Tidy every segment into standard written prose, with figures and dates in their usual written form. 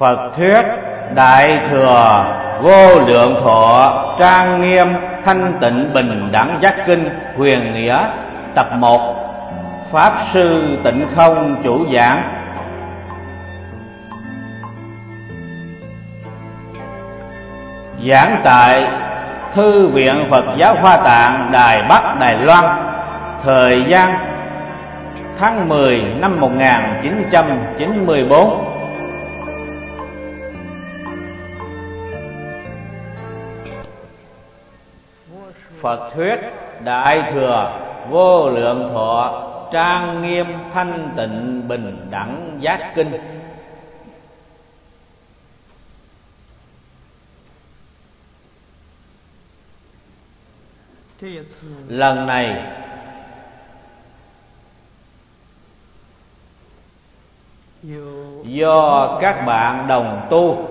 Phật thuyết Đại Thừa Vô Lượng Thọ Trang Nghiêm Thanh Tịnh Bình Đẳng Giác Kinh Huyền Nghĩa Tập 1. Pháp Sư Tịnh Không chủ giảng. Giảng tại Thư viện Phật giáo Hoa Tạng, Đài Bắc, Đài Loan. Thời gian tháng 10 năm 1994. Phật thuyết Đại Thừa Vô Lượng Thọ Trang Nghiêm Thanh Tịnh Bình Đẳng Giác Kinh. Lần này do các bạn đồng tu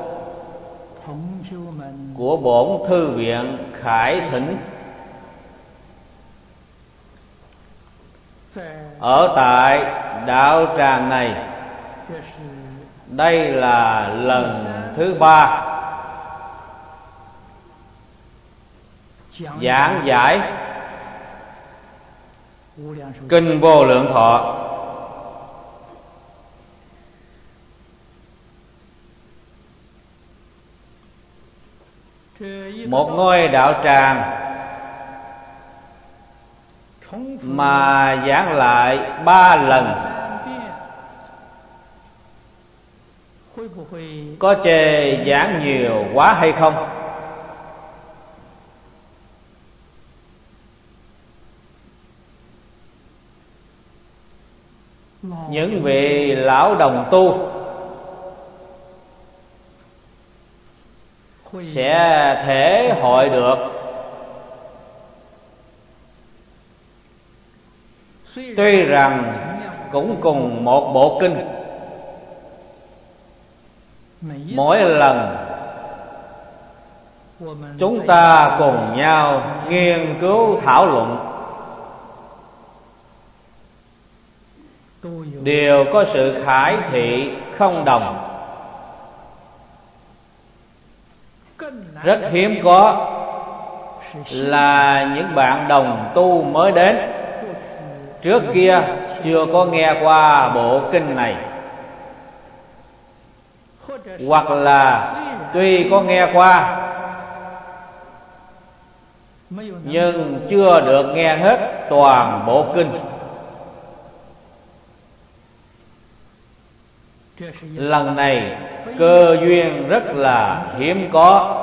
của bổn thư viện khải thỉnh ở tại đạo tràng này. Đây là lần thứ 3 giảng giải Kinh Vô Lượng Thọ. Một ngôi đạo tràng mà giảng lại 3 lần, có chê giảng nhiều quá hay không? Những vị lão đồng tu sẽ thể hội được tuy rằng cũng cùng một bộ kinh, mỗi lần chúng ta cùng nhau nghiên cứu thảo luận đều có sự khải thị không đồng. Rất hiếm có là những bạn đồng tu mới đến, trước kia chưa có nghe qua bộ kinh này, hoặc là tuy có nghe qua nhưng chưa được nghe hết toàn bộ kinh. Lần này cơ duyên rất là hiếm có.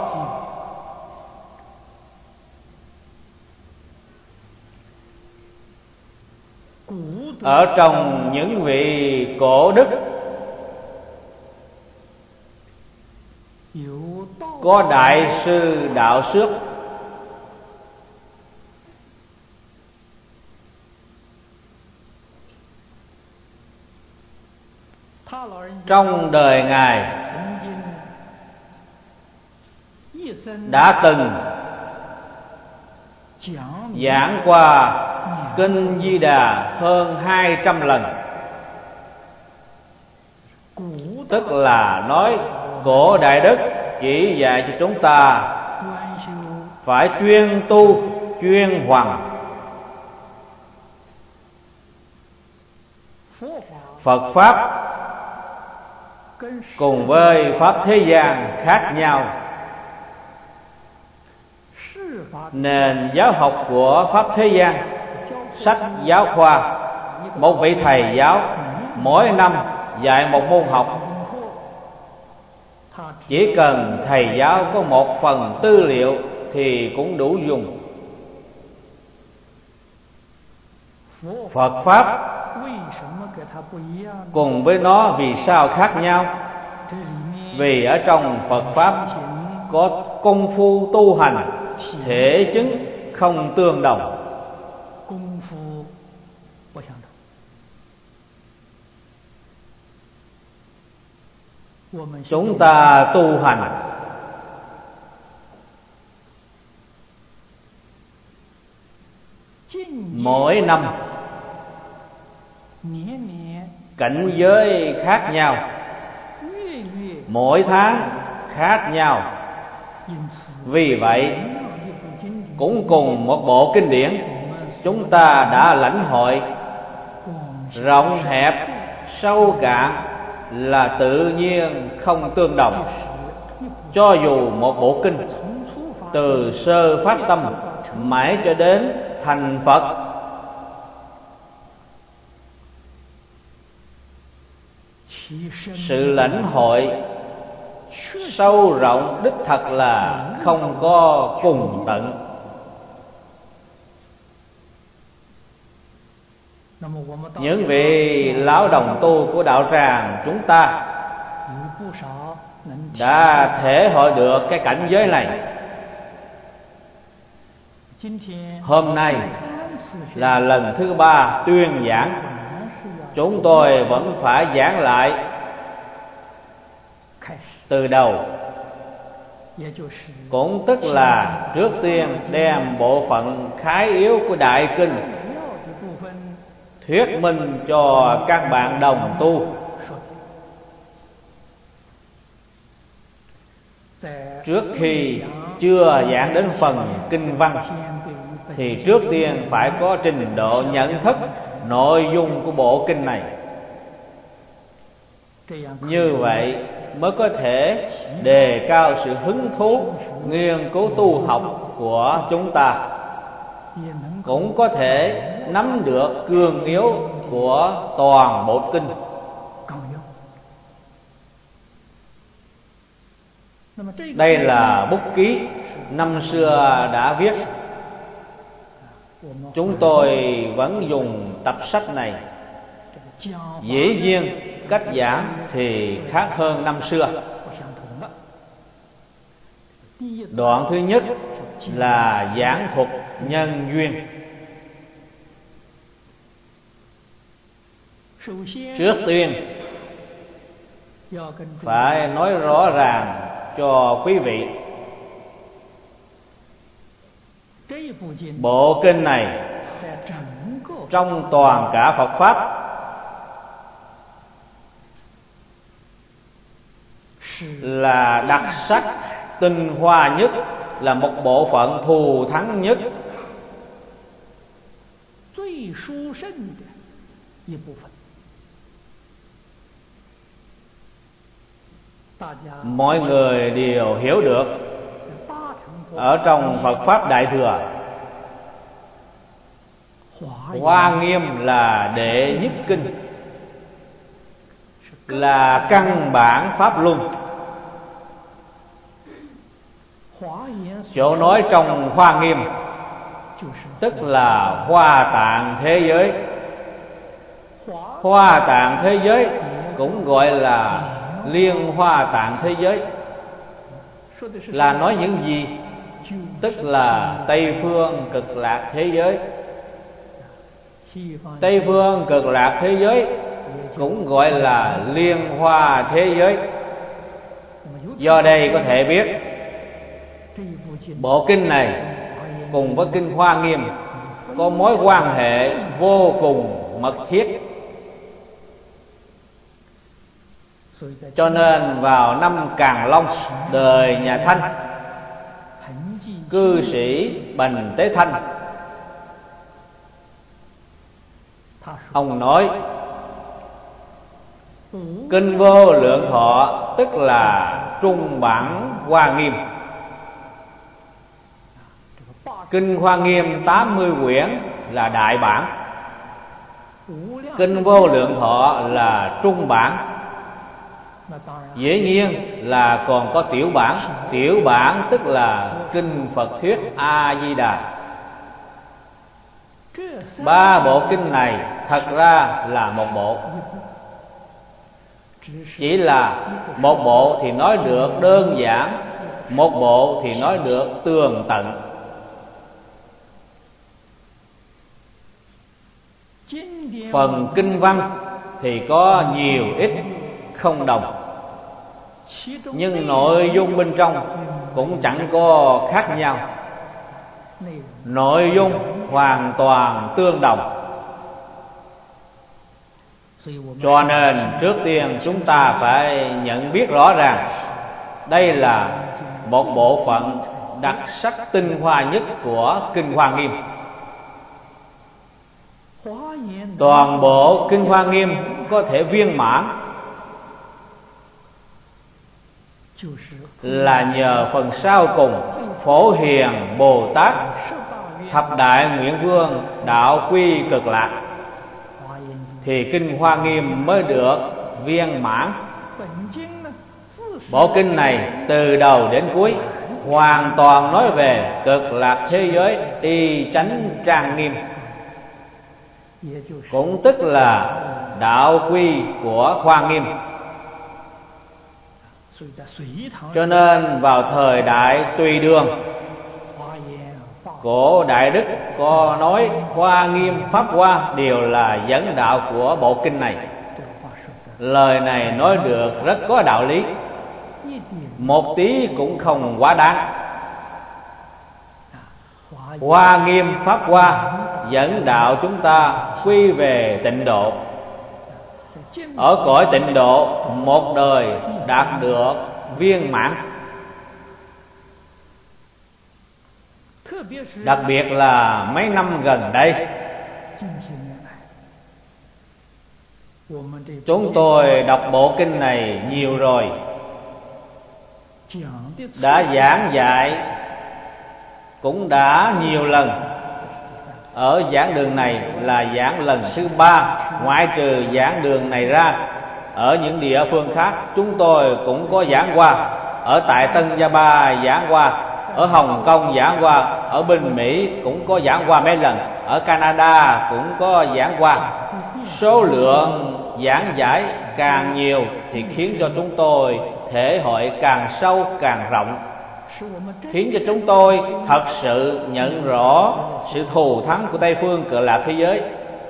Ở trong những vị cổ đức có Đại sư Đạo Xước, trong đời Ngài đã từng giảng qua Kinh Di Đà hơn 200 lần. Tức là nói cổ Đại Đức chỉ dạy cho chúng ta phải chuyên tu, chuyên hoằng. Phật Pháp cùng với Pháp thế gian khác nhau. Nền giáo học của Pháp thế gian, sách giáo khoa, một vị thầy giáo mỗi năm dạy một môn học, chỉ cần thầy giáo có một phần tư liệu thì cũng đủ dùng. Phật Pháp cùng với nó vì sao khác nhau? Vì ở trong Phật Pháp có công phu tu hành, thể chứng không tương đồng. Chúng ta tu hành mỗi năm cảnh giới khác nhau, mỗi tháng khác nhau. Vì vậy, cũng cùng một bộ kinh điển, chúng ta đã lãnh hội rộng hẹp sâu cạn là tự nhiên không tương đồng. Cho dù một bộ kinh từ sơ phát tâm mãi cho đến thành Phật, sự lãnh hội sâu rộng đích thật là không có cùng tận. Những vị lão đồng tu của đạo tràng chúng ta đã thể hội được cái cảnh giới này. Hôm nay là lần thứ 3 tuyên giảng, chúng tôi vẫn phải giảng lại từ đầu, cũng tức là trước tiên đem bộ phận khái yếu của Đại Kinh thuyết minh cho các bạn đồng tu. Trước khi chưa giảng đến phần kinh văn thì trước tiên phải có trình độ nhận thức nội dung của bộ kinh này. Như vậy mới có thể đề cao sự hứng thú nghiên cứu tu học của chúng ta, cũng có thể nắm được cương yếu của toàn bộ kinh. Đây là bút ký năm xưa đã viết. Chúng tôi vẫn dùng tập sách này. Dĩ nhiên cách giảng thì khác hơn năm xưa. Đoạn thứ nhất là giảng thuật nhân duyên. Trước tiên phải nói rõ ràng cho quý vị, bộ kinh này trong toàn cả Phật Pháp là đặc sắc tinh hoa nhất, là một bộ phận thù thắng nhất. Mọi người đều hiểu được, ở trong Phật Pháp Đại Thừa, Hoa Nghiêm là đệ nhất kinh, là căn bản pháp luân. Chỗ nói trong Hoa Nghiêm tức là Hoa Tạng thế giới. Hoa Tạng thế giới cũng gọi là Liên Hoa Tạng thế giới. Là nói những gì? Tức là Tây Phương Cực Lạc thế giới. Tây Phương Cực Lạc thế giới cũng gọi là Liên Hoa thế giới. Do đây có thể biết, bộ kinh này cùng với kinh Hoa Nghiêm có mối quan hệ vô cùng mật thiết. Cho nên vào năm Càn Long đời nhà Thanh, cư sĩ Bành Tế Thanh, ông nói kinh Vô Lượng Thọ tức là trung bản Hoa Nghiêm. Kinh Hoa Nghiêm 80 quyển là đại bản, kinh Vô Lượng Thọ là trung bản. Dĩ nhiên là còn có tiểu bản. Tiểu bản tức là kinh Phật thuyết A Di Đà. 3 bộ kinh này thật ra là một bộ. Chỉ là một bộ thì nói được đơn giản, một bộ thì nói được tường tận. Phần kinh văn thì có nhiều ít không đồng, nhưng nội dung bên trong cũng chẳng có khác nhau. Nội dung hoàn toàn tương đồng. Cho nên trước tiên chúng ta phải nhận biết rõ ràng đây là một bộ phận đặc sắc tinh hoa nhất của Kinh Hoa Nghiêm. Toàn bộ Kinh Hoa Nghiêm có thể viên mãn là nhờ phần sau cùng Phổ Hiền Bồ Tát Thập Đại Nguyện Vương đạo quy cực lạc, thì Kinh Hoa Nghiêm mới được viên mãn. Bộ kinh này từ đầu đến cuối hoàn toàn nói về cực lạc thế giới y chánh trang nghiêm, cũng tức là đạo quy của Hoa Nghiêm. Cho nên vào thời đại Tùy Đường, cổ Đại Đức có nói Hoa Nghiêm Pháp Hoa đều là dẫn đạo của bộ kinh này. Lời này nói được rất có đạo lý, một tí cũng không quá đáng. Hoa Nghiêm Pháp Hoa dẫn đạo chúng ta quy về tịnh độ. Ở cõi tịnh độ một đời đạt được viên mãn. Đặc biệt là mấy năm gần đây, chúng tôi đọc bộ kinh này nhiều rồi, đã giảng dạy cũng đã nhiều lần. Ở giảng đường này là giảng lần thứ 3, ngoại trừ giảng đường này ra, ở những địa phương khác chúng tôi cũng có giảng qua. Ở tại Tân Gia Ba giảng qua, ở Hồng Kông giảng qua, ở bên Mỹ cũng có giảng qua mấy lần, ở Canada cũng có giảng qua. Số lượng giảng giải càng nhiều thì khiến cho chúng tôi thể hội càng sâu càng rộng, khiến cho chúng tôi thật sự nhận rõ sự thù thắng của Tây phương Cực Lạc thế giới.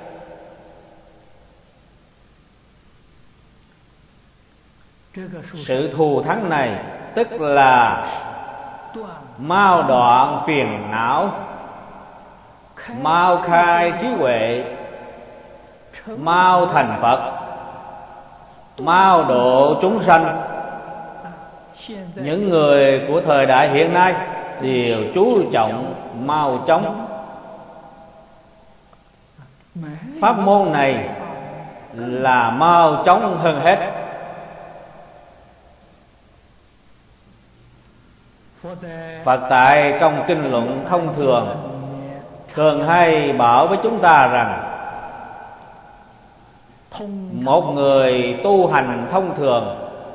Sự thù thắng này tức là mau đoạn phiền não, mau khai trí huệ, mau thành Phật, mau độ chúng sanh. Những người của thời đại hiện nay đều chú trọng mau chóng. Pháp môn này là mau chóng hơn hết. Phật tại trong kinh luận thông thường thường hay bảo với chúng ta rằng một người tu hành thông thường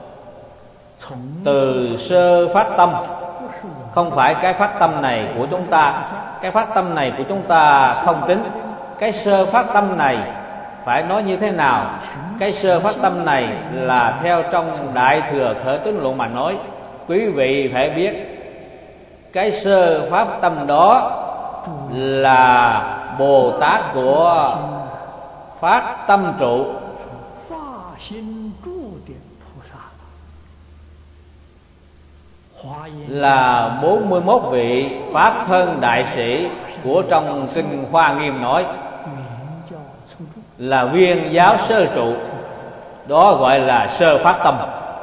từ sơ phát tâm, không phải cái phát tâm này của chúng ta, cái phát tâm này của chúng ta không tính. Cái sơ phát tâm này phải nói như thế nào? Cái sơ phát tâm này là theo trong Đại Thừa Khởi Tín Luận mà nói. Quý vị phải biết cái sơ phát tâm đó là Bồ Tát của phát tâm trụ, là 41 vị Pháp thân đại sĩ của trong Kinh Hoa Nghiêm nói là viên giáo sơ trụ. Đó gọi là sơ phát tâm.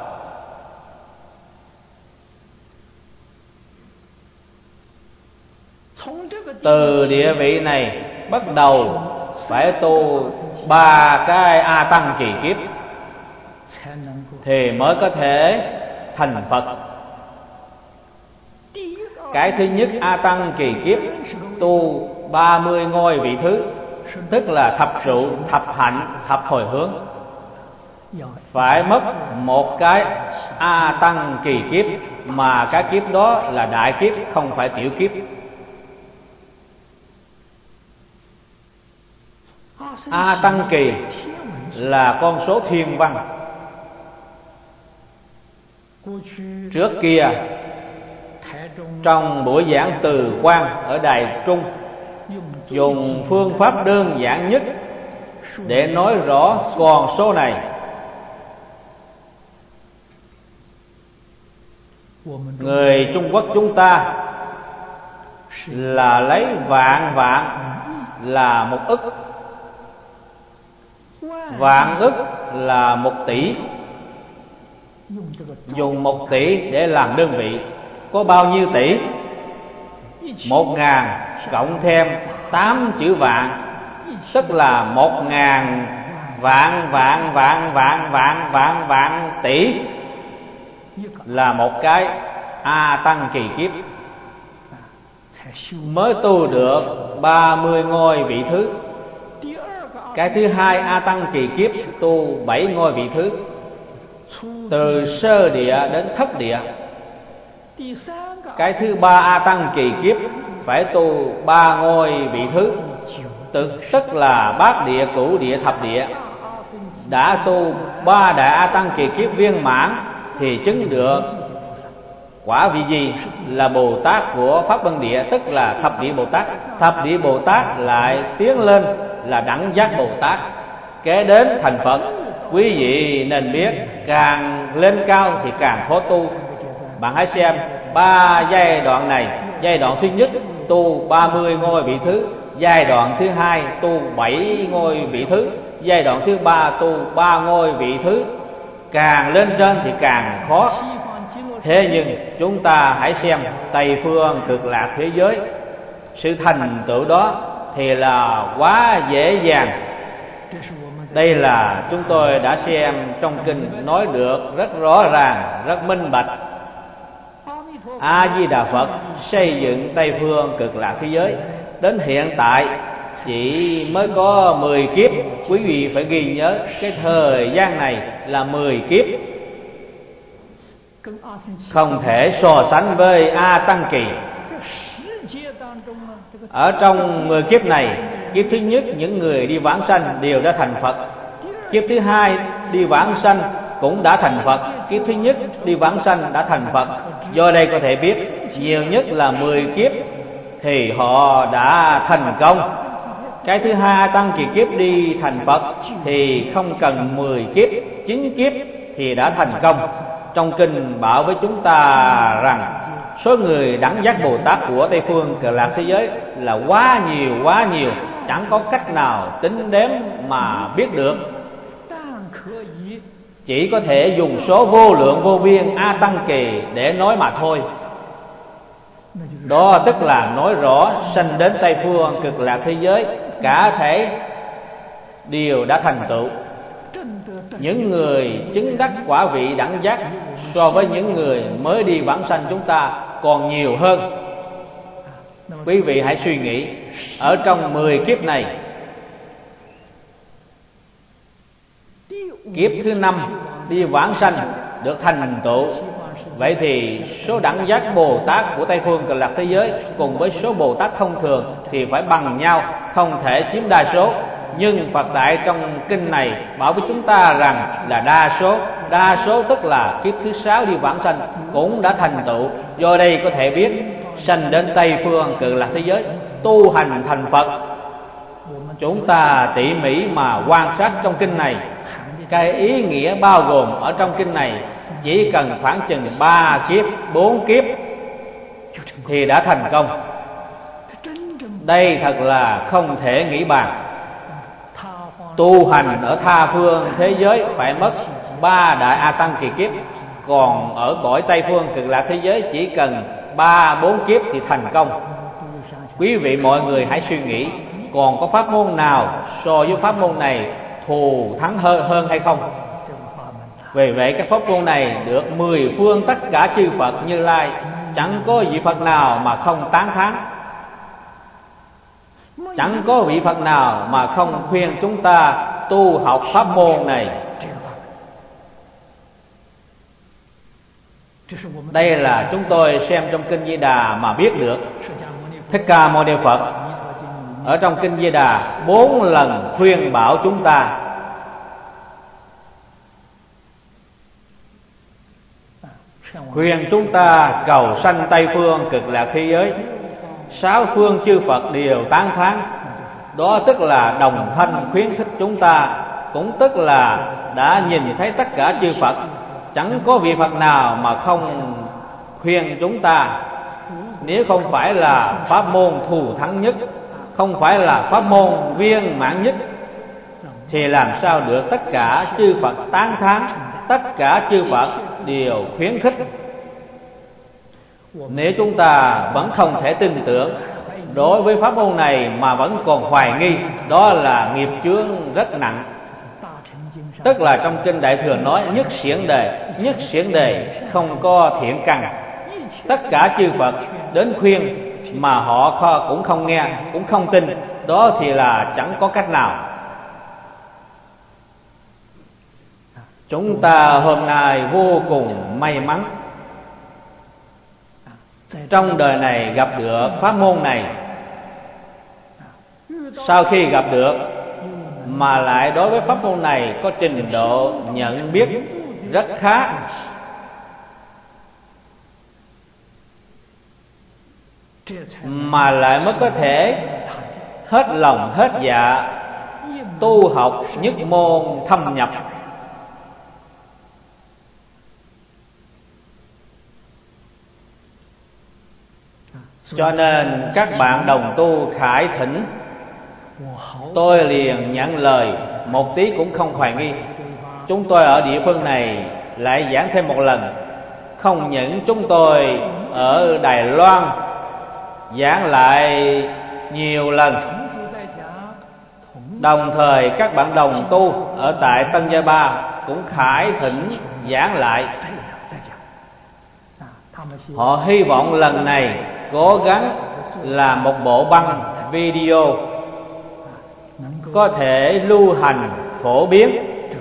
Từ địa vị này bắt đầu phải tu 3 cái A Tăng kỳ kiếp thì mới có thể thành Phật. Cái thứ nhất, A Tăng kỳ kiếp tu 30 ngôi vị thứ, tức là thập trụ, thập hạnh, thập hồi hướng. Phải mất một cái A Tăng kỳ kiếp, mà cái kiếp đó là đại kiếp, không phải tiểu kiếp. A Tăng kỳ là con số thiên văn. Trước kia trong buổi giảng Từ Quan ở Đài Trung dùng phương pháp đơn giản nhất để nói rõ con số này. Người Trung Quốc chúng ta là lấy vạn vạn là 1 ức, Vạn ức là 1 tỷ. Dùng 1 tỷ để làm đơn vị, có bao nhiêu tỷ? 1.000 cộng thêm 8 chữ vạn, tức là 1.000 vạn tỷ, là một cái A Tăng kỳ kiếp mới tu được 30 ngôi vị thứ. Cái thứ hai A Tăng kỳ kiếp tu 7 ngôi vị thứ, từ sơ địa đến thất địa. Cái thứ ba A Tăng kỳ kiếp phải tu 3 ngôi vị thứ, tức là bát địa, cửu địa, thập địa. Đã tu 3 đại A Tăng kỳ kiếp viên mãn thì chứng được quả vị gì? Là Bồ Tát của Pháp Luân Địa, tức là thập địa Bồ Tát. Thập địa Bồ Tát lại tiến lên là đẳng giác Bồ Tát, kế đến thành Phật. Quý vị nên biết, càng lên cao thì càng khó tu. Bạn hãy xem 3 giai đoạn này. Giai đoạn thứ nhất tu 30 ngôi vị thứ, giai đoạn thứ hai tu 7 ngôi vị thứ, giai đoạn thứ ba tu 3 ngôi vị thứ. Càng lên trên thì càng khó. Thế nhưng chúng ta hãy xem Tây phương Cực Lạc thế giới, sự thành tựu đó thì là quá dễ dàng. Đây là chúng tôi đã xem trong kinh nói được rất rõ ràng, rất minh bạch. A Di Đà Phật xây dựng Tây phương Cực Lạc thế giới đến hiện tại chỉ mới có 10 kiếp. Quý vị phải ghi nhớ cái thời gian này là 10 kiếp, không thể so sánh với A Tăng kỳ. Ở trong 10 kiếp này, kiếp thứ nhất những người đi vãng sanh đều đã thành Phật. Kiếp thứ hai đi vãng sanh cũng đã thành Phật. Kiếp thứ nhất đi vãng sanh đã thành Phật. Do đây có thể biết nhiều nhất là 10 kiếp thì họ đã thành công. Cái thứ hai Tăng kỳ kiếp đi thành Phật thì không cần 10 kiếp, 9 kiếp thì đã thành công. Trong kinh bảo với chúng ta rằng số người đẳng giác Bồ Tát của Tây phương Cực Lạc thế giới là quá nhiều, chẳng có cách nào tính đếm mà biết được. Chỉ có thể dùng số vô lượng vô biên A Tăng kỳ để nói mà thôi. Đó tức là nói rõ sanh đến Tây phương Cực Lạc thế giới cả thể đều đã thành tựu. Những người chứng đắc quả vị đẳng giác so với những người mới đi vãng sanh chúng ta còn nhiều hơn. Quý vị hãy suy nghĩ, ở trong 10 kiếp này, kiếp thứ 5 đi vãng sanh được thành tựu. Vậy thì số đẳng giác Bồ Tát của Tây phương Cực Lạc thế giới cùng với số Bồ Tát thông thường thì phải bằng nhau, không thể chiếm đa số. Nhưng Phật Đại trong kinh này bảo với chúng ta rằng là đa số tức là kiếp thứ 6 đi vãng sanh cũng đã thành tựu. Do đây có thể biết sanh đến Tây phương Cực Lạc thế giới tu hành thành Phật. Chúng ta tỉ mỉ mà quan sát trong kinh này, cái ý nghĩa bao gồm ở trong kinh này chỉ cần khoảng chừng 3 kiếp, 4 kiếp thì đã thành công. Đây thật là không thể nghĩ bàn. Tu hành ở tha phương thế giới phải mất 3 đại A Tăng kỳ kiếp, còn ở cõi Tây phương Cực Lạc thế giới chỉ cần 3-4 kiếp thì thành công. Quý vị mọi người hãy suy nghĩ, còn có pháp môn nào so với pháp môn này thù thắng hơn hay không? Vì vậy các pháp môn này được 10 phương tất cả chư Phật Như Lai, chẳng có vị Phật nào mà không tán thán, chẳng có vị Phật nào mà không khuyên chúng ta tu học pháp môn này. Đây là chúng tôi xem trong kinh Di Đà mà biết được. Thích Ca Mâu Ni Phật ở trong kinh Di Đà 4 lần khuyên bảo chúng ta. Khuyên chúng ta cầu sanh Tây phương Cực Lạc thế giới. 6 phương chư Phật đều tán thán. Đó tức là đồng thanh khuyến khích chúng ta, cũng tức là đã nhìn thấy tất cả chư Phật, chẳng có vị Phật nào mà không khuyên chúng ta. Nếu không phải là pháp môn thù thắng nhất, không phải là pháp môn viên mãn nhất, thì làm sao được tất cả chư Phật tán thán, tất cả chư Phật đều khuyến khích. Nếu chúng ta vẫn không thể tin tưởng đối với pháp môn này mà vẫn còn hoài nghi, đó là nghiệp chướng rất nặng. Tức là trong kinh Đại Thừa nói nhất xiển đề không có thiện căn. Tất cả chư Phật đến khuyên mà họ cũng không nghe, cũng không tin, đó thì là chẳng có cách nào. Chúng ta hôm nay vô cùng may mắn trong đời này gặp được pháp môn này. Sau khi gặp được mà lại đối với pháp môn này có trình độ nhận biết rất khá, mà lại mới có thể hết lòng hết dạ tu học nhất môn thâm nhập. Cho nên các bạn đồng tu khải thỉnh, tôi liền nhận lời, một tí cũng không hoài nghi. Chúng tôi ở địa phương này lại giảng thêm một lần. Không những chúng tôi ở Đài Loan giảng lại nhiều lần, đồng thời các bạn đồng tu ở tại Tân Gia Ba cũng khải thỉnh giảng lại. Họ hy vọng lần này cố gắng làm một bộ băng video có thể lưu hành phổ biến,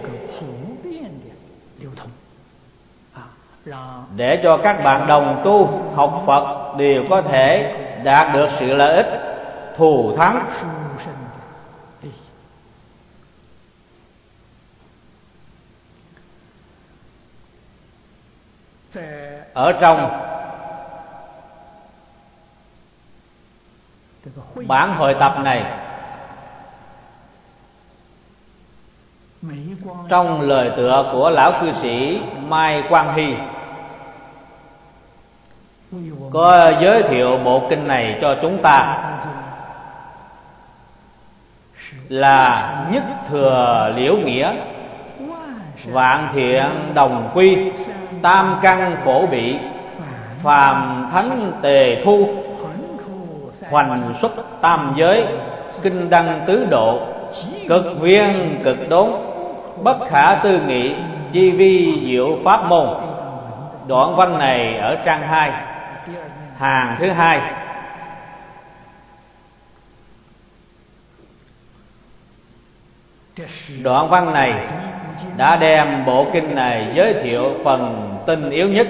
để cho các bạn đồng tu học Phật đều có thể đạt được sự lợi ích thù thắng. Ở trong bản hội tập này, trong lời tựa của lão cư sĩ Mai Quang Hy có giới thiệu bộ kinh này cho chúng ta là nhất thừa liễu nghĩa, vạn thiện đồng quy, tam căn phổ bị, phàm thánh tề thu, hoành xuất tam giới, kinh đăng tứ độ, cực viên cực đốn, bất khả tư nghị, chi vi diệu pháp môn. Đoạn văn này ở trang 2, hàng thứ 2. Đoạn văn này đã đem bộ kinh này giới thiệu phần tinh yếu nhất.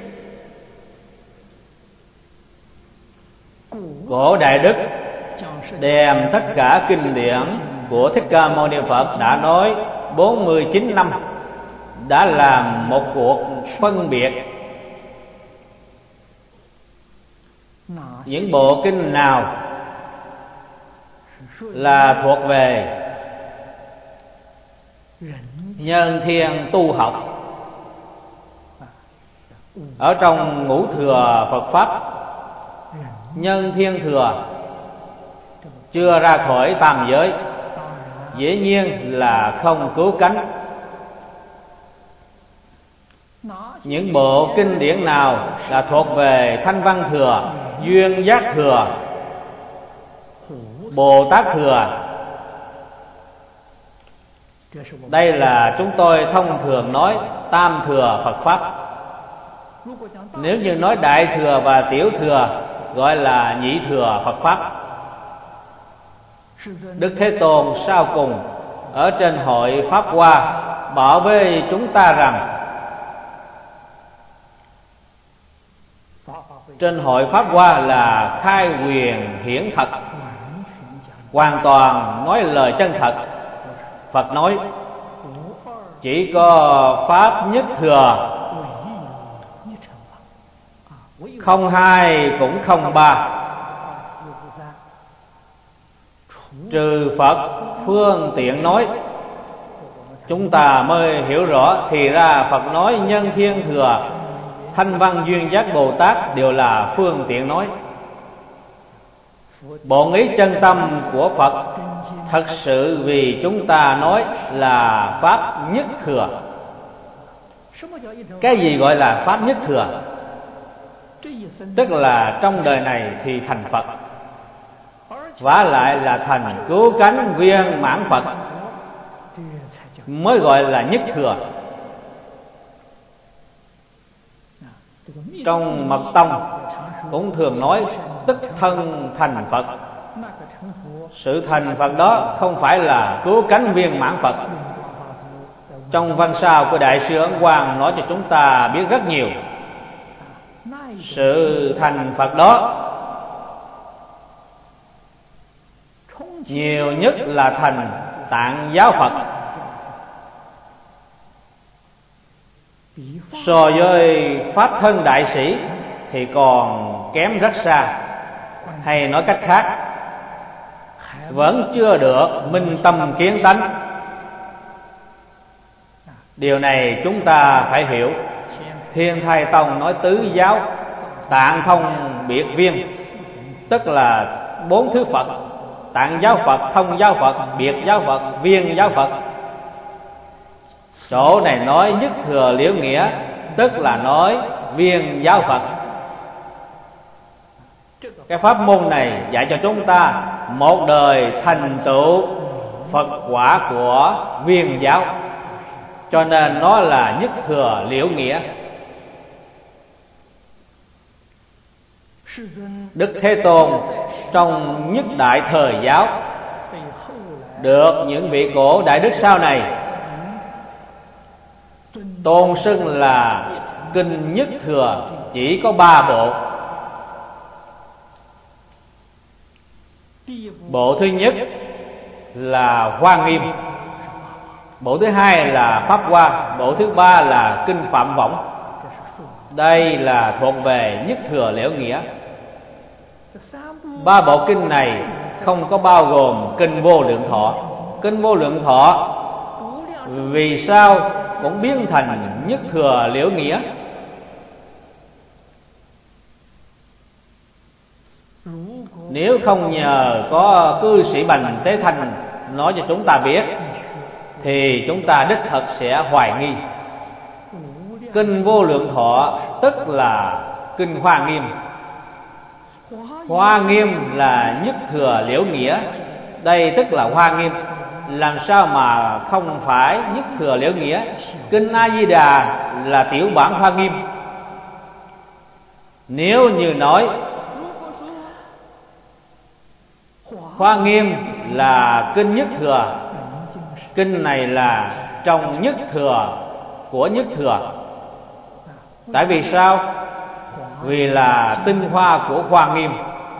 Cổ Đại Đức đem tất cả kinh điển của Thích Ca Mâu Ni Phật đã nói 49 năm, đã làm một cuộc phân biệt những bộ kinh nào là thuộc về nhân thiên tu học. Ở trong ngũ thừa Phật Pháp, nhân thiên thừa chưa ra khỏi tam giới, dĩ nhiên là không cứu cánh. Những bộ kinh điển nào là thuộc về Thanh Văn thừa, Duyên Giác thừa, Bồ Tát thừa? Đây là chúng tôi thông thường nói tam thừa Phật Pháp. Nếu như nói đại thừa và tiểu thừa gọi là nhị thừa Phật Pháp. Đức Thế Tôn sau cùng ở trên hội Pháp Hoa bảo với chúng ta rằng, trên hội Pháp Hoa là khai quyền hiển thật, hoàn toàn nói lời chân thật. Phật nói chỉ có Pháp nhất thừa, không hai cũng không ba, trừ Phật phương tiện nói. Chúng ta mới hiểu rõ, thì ra Phật nói nhân thiên thừa, Thanh Văn Duyên Giác Bồ Tát đều là phương tiện nói. Bổn ý chân tâm của Phật Thật sự vì chúng ta nói là pháp nhất thừa. Cái gì gọi là pháp nhất thừa? Tức là trong đời này thì thành Phật, vả lại là thành cứu cánh viên mãn Phật, mới gọi là nhất thừa. Trong Mật Tông cũng thường nói tức thân thành Phật. Sự thành Phật đó không phải là cứu cánh viên mãn Phật. Trong văn sao của Đại sư Ấn Quang nói cho chúng ta biết rất nhiều. Sự thành Phật đó nhiều nhất là thành Tạng giáo Phật. So với pháp thân đại sĩ thì còn kém rất xa. Hay nói cách khác, vẫn chưa được minh tâm kiến tánh. Điều này chúng ta phải hiểu. Thiên Thai Tông nói tứ giáo, tạng thông biệt viên, tức là 4 thứ Phật: tạng giáo Phật, thông giáo Phật, biệt giáo Phật, viên giáo Phật. Chỗ này nói nhất thừa liễu nghĩa, tức là nói viên giáo Phật. Cái pháp môn này dạy cho chúng ta một đời thành tựu Phật quả của viên giáo, cho nên nó là nhất thừa liễu nghĩa. Đức Thế Tôn trong nhất đại thời giáo được những vị cổ đại đức sau này tôn xưng là kinh nhất thừa, chỉ có 3 bộ. Bộ thứ nhất là Hoa Nghiêm, bộ thứ hai là Pháp Hoa, bộ thứ ba là kinh Phạm Võng. Đây là thuộc về nhất thừa liễu nghĩa. 3 bộ kinh này không có bao gồm kinh Vô Lượng Thọ. Kinh Vô Lượng Thọ vì sao cũng biến thành nhất thừa liễu nghĩa? Nếu không nhờ có cư sĩ Bành Tế Thanh nói cho chúng ta biết thì chúng ta đích thật sẽ hoài nghi. Kinh Vô Lượng Thọ tức là kinh Hoa Nghiêm. Hoa Nghiêm là nhất thừa liễu nghĩa, đây tức là Hoa Nghiêm. Làm sao mà không phải nhất thừa liễu nghĩa? Kinh A Di Đà là tiểu bản Hoa Nghiêm. Nếu như nói Hoa Nghiêm là kinh nhất thừa, kinh này là trong nhất thừa của nhất thừa. Tại vì sao? Vì là tinh hoa của Hoa Nghiêm,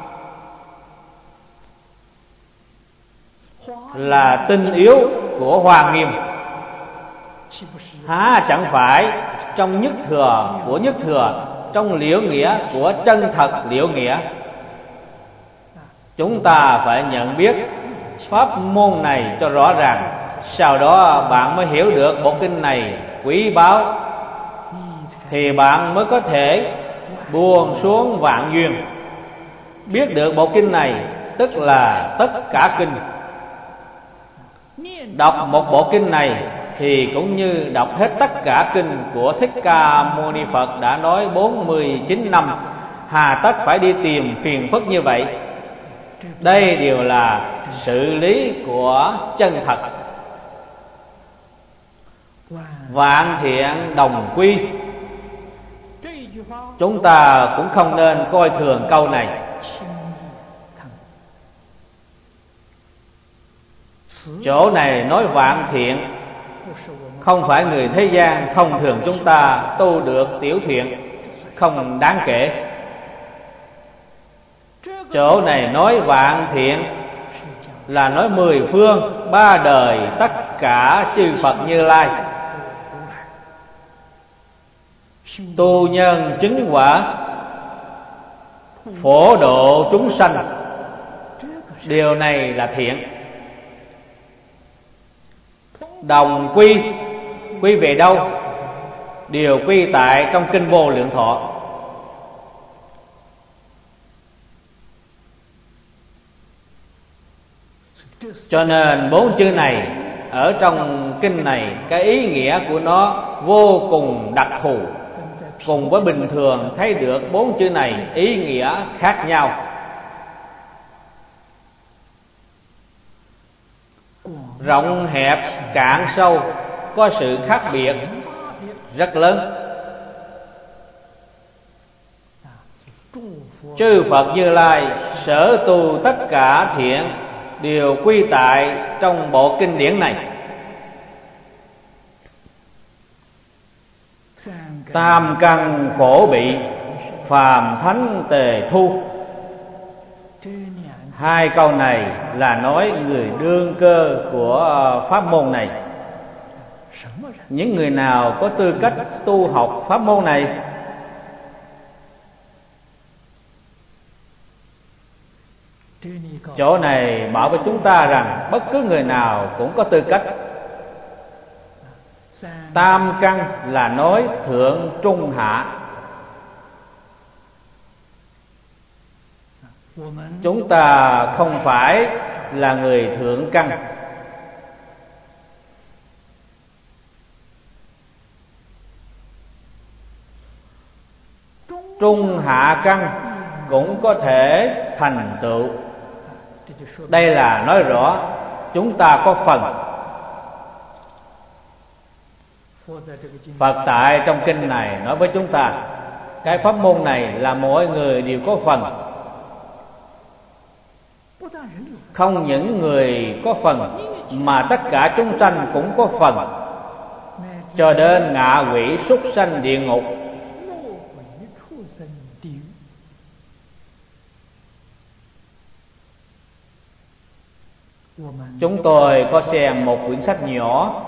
là tinh yếu của Hoa Nghiêm. Há chẳng phải trong nhất thừa của nhất thừa, trong liễu nghĩa của chân thật liễu nghĩa. Chúng ta phải nhận biết pháp môn này cho rõ ràng, sau đó bạn mới hiểu được bộ kinh này quý báu, thì bạn mới có thể buông xuống vạn duyên. Biết được bộ kinh này tức là tất cả kinh. Đọc một bộ kinh này thì cũng như đọc hết tất cả kinh của Thích Ca Mâu Ni Phật đã nói 49 năm, hà tất phải đi tìm phiền phức như vậy. Đây đều là sự lý của chân thật. Vạn thiện đồng quy, chúng ta cũng không nên coi thường câu này. Chỗ này nói vạn thiện, không phải người thế gian thông thường chúng ta tu được tiểu thiện, không đáng kể. Chỗ này nói vạn thiện là nói 10 phương 3 đời tất cả chư Phật Như Lai, tu nhân chứng quả, phổ độ chúng sanh. Điều này là thiện. Đồng quy về đâu? Điều quy tại trong kinh Vô Lượng Thọ. Cho nên 4 chữ này ở trong kinh này, cái ý nghĩa của nó vô cùng đặc thù. Cùng với bình thường thấy được 4 chữ này ý nghĩa khác nhau. Rộng hẹp, cạn sâu có sự khác biệt rất lớn. Chư Phật Như Lai sở tu tất cả thiện đều quy tại trong bộ kinh điển này. Tam căn khổ bị, phàm thánh tề thu. 2 câu này là nói người đương cơ của pháp môn này. Những người nào có tư cách tu học pháp môn này? Chỗ này bảo với chúng ta rằng bất cứ người nào cũng có tư cách. Tam căn là nói thượng trung hạ. Chúng ta không phải là người thượng căn. Trung hạ căn cũng có thể thành tựu. Đây là nói rõ chúng ta có phần. Phật tại trong kinh này nói với chúng ta, cái pháp môn này là mỗi người đều có phần. Không những người có phần mà tất cả chúng sanh cũng có phần, cho đến ngạ quỷ súc sanh địa ngục. Chúng tôi có xem một quyển sách nhỏ,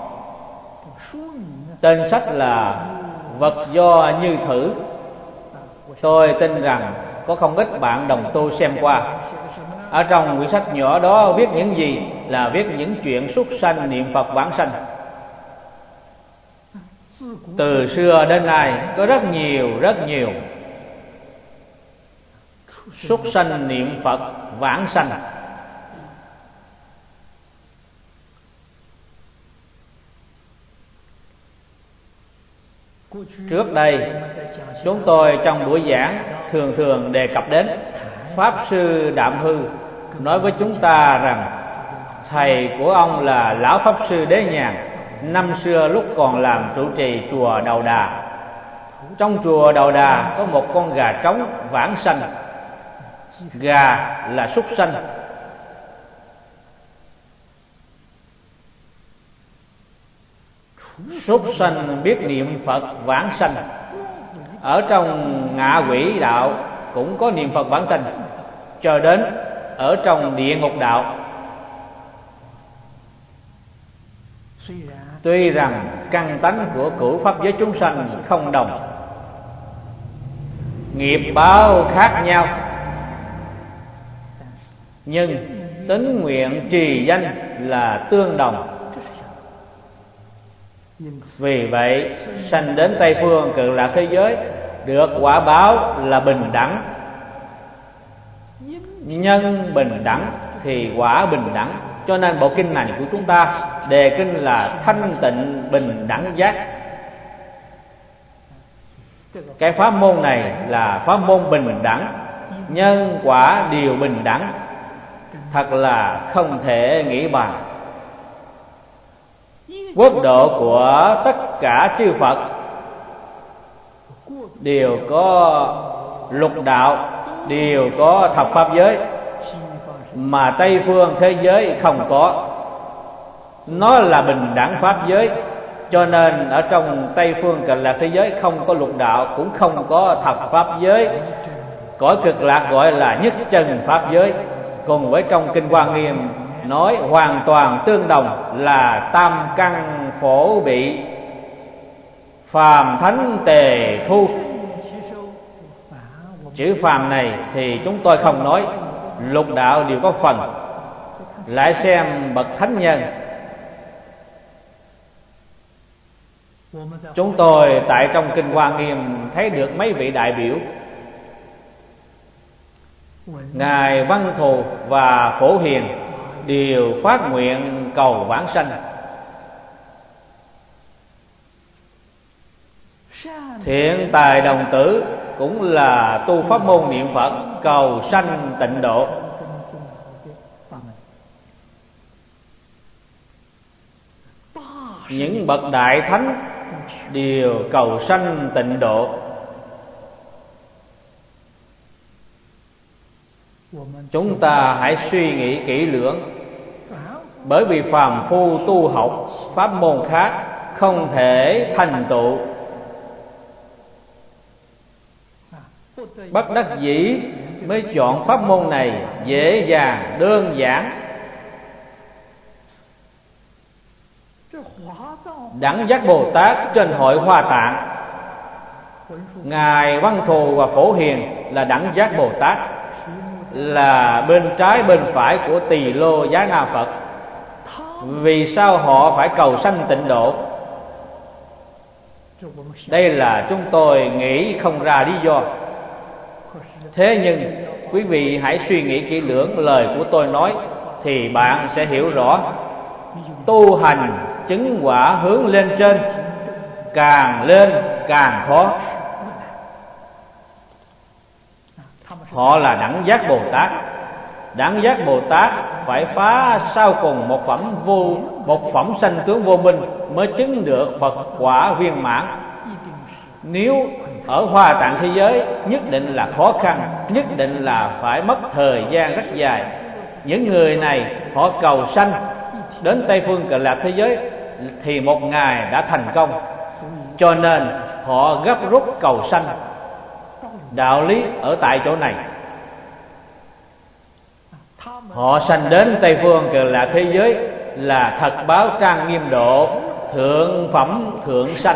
tên sách là Vật Do Như Thử. Tôi tin rằng có không ít bạn đồng tu xem qua. Ở trong quyển sách nhỏ đó viết những gì? Là viết những chuyện súc sanh niệm Phật vãng sanh. Từ xưa đến nay có rất nhiều súc sanh niệm Phật vãng sanh. Trước đây chúng tôi trong buổi giảng thường đề cập đến Pháp Sư Đạm Hư nói với chúng ta rằng thầy của ông là Lão Pháp Sư Đế Nhàn, năm xưa lúc còn làm trụ trì chùa Đầu Đà. Trong chùa Đầu Đà có một con gà trống vãng sanh. Gà là súc sanh. Súc sanh biết niệm Phật vãng sanh. Ở trong ngạ quỷ đạo cũng có niệm Phật vãng sanh, cho đến ở trong địa ngục đạo. Tuy rằng căn tánh của cửu pháp giới chúng sanh không đồng, nghiệp báo khác nhau, nhưng tín nguyện trì danh là tương đồng. Vì vậy sanh đến Tây Phương Cực Lạc thế giới được quả báo là bình đẳng. Nhân bình đẳng thì quả bình đẳng. Cho nên bộ kinh này của chúng ta đề kinh là thanh tịnh bình đẳng giác. Cái pháp môn này là pháp môn bình đẳng, nhân quả đều bình đẳng, thật là không thể nghĩ bàn. Quốc độ của tất cả chư Phật đều có lục đạo, đều có thập pháp giới, mà Tây phương thế giới không có. Nó là bình đẳng pháp giới, cho nên ở trong Tây phương Cực Lạc thế giới không có lục đạo, cũng không có thập pháp giới. Cõi Cực Lạc gọi là nhất chân pháp giới. Cùng với trong kinh Hoa Nghiêm nói hoàn toàn tương đồng là tam căn phổ bị, phàm thánh tề thu. Chữ phàm này thì chúng tôi không nói, lục đạo đều có phần. Lại xem bậc thánh nhân. Chúng tôi tại trong kinh Hoa Nghiêm thấy được mấy vị đại biểu, Ngài Văn Thù và Phổ Hiền đều phát nguyện cầu vãng sanh. Thiện tài đồng tử cũng là tu pháp môn niệm Phật cầu sanh tịnh độ. Những bậc đại thánh đều cầu sanh tịnh độ. Chúng ta hãy suy nghĩ kỹ lưỡng, bởi vì phàm phu tu học pháp môn khác không thể thành tựu, bất đắc dĩ mới chọn pháp môn này dễ dàng đơn giản. Đẳng Giác Bồ Tát trên hội Hoa Tạng, ngài Văn Thù và Phổ Hiền là Đẳng Giác Bồ Tát, là bên trái bên phải của Tỳ Lô Giá Na Phật. Vì sao họ phải cầu sanh tịnh độ? Đây là chúng tôi nghĩ không ra lý do. Thế nhưng quý vị hãy suy nghĩ kỹ lưỡng lời của tôi nói thì bạn sẽ hiểu rõ. Tu hành chứng quả hướng lên trên, càng lên càng khó. Họ là Đẳng Giác Bồ Tát. Đẳng Giác Bồ Tát phải phá sau cùng một phẩm sanh tướng vô minh mới chứng được Phật quả viên mãn. Nếu ở Hoa Tạng thế giới nhất định là khó khăn, nhất định là phải mất thời gian rất dài. Những người này họ cầu sanh đến Tây Phương Cực Lạc thế giới thì một ngày đã thành công, cho nên họ gấp rút cầu sanh. Đạo lý ở tại chỗ này. Họ sanh đến Tây Phương Cực Lạc thế giới là thật báo trang nghiêm độ, thượng phẩm thượng sanh.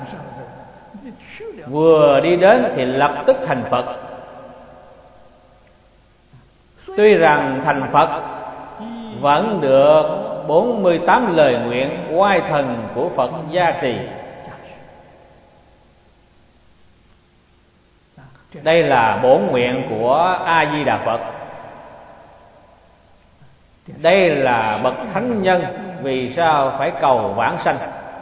Vừa đi đến thì lập tức thành Phật. Tuy rằng thành Phật vẫn được 48 lời nguyện oai thần của Phật gia trì. Đây là bổn nguyện của A Di Đà Phật. Đây là bậc thánh nhân, vì sao phải cầu vãng sanh?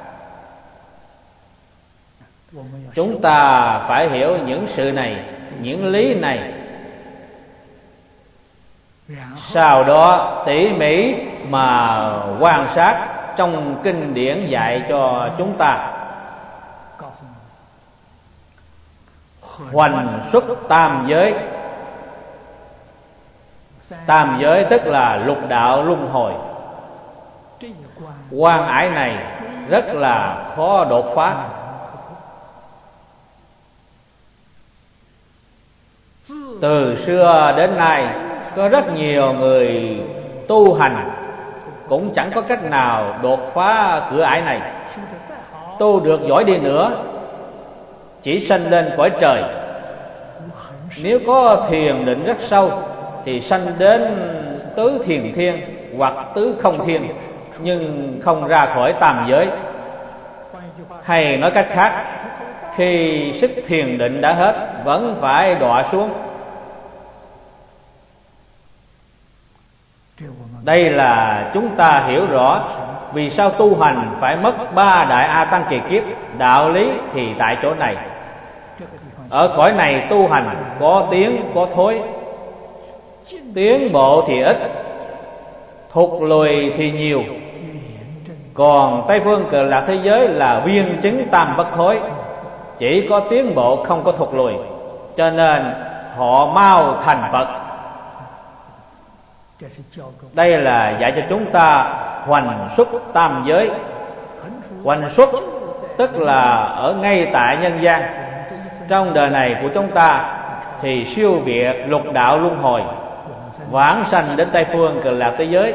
Chúng ta phải hiểu những sự này, những lý này, sau đó tỉ mỉ mà quan sát trong kinh điển dạy cho chúng ta. Hoành xuất tam giới. Tam giới tức là lục đạo luân hồi. Quan ải này rất là khó đột phá. Từ xưa đến nay có rất nhiều người tu hành cũng chẳng có cách nào đột phá cửa ải này. Tu được giỏi đi nữa chỉ sanh lên cõi trời. Nếu có thiền định rất sâu thì sanh đến tứ thiền thiên hoặc tứ không thiên, nhưng không ra khỏi tam giới. Hay nói cách khác, khi sức thiền định đã hết vẫn phải đọa xuống. Đây là chúng ta hiểu rõ vì sao tu hành phải mất 3 đại A Tăng kỳ kiếp. Đạo lý thì tại chỗ này. Ở cõi này tu hành có tiến có thối, tiến bộ thì ít, thụt lùi thì nhiều. Còn Tây Phương Cực Lạc thế giới là viên chứng tam bất thối, chỉ có tiến bộ không có thụt lùi, cho nên họ mau thành Phật. Đây là dạy cho chúng ta hoành xuất tam giới. Hoành xuất tức là ở ngay tại nhân gian. Trong đời này của chúng ta thì siêu việt lục đạo luân hồi, vãng sanh đến Tây Phương Cực Lạc thế giới,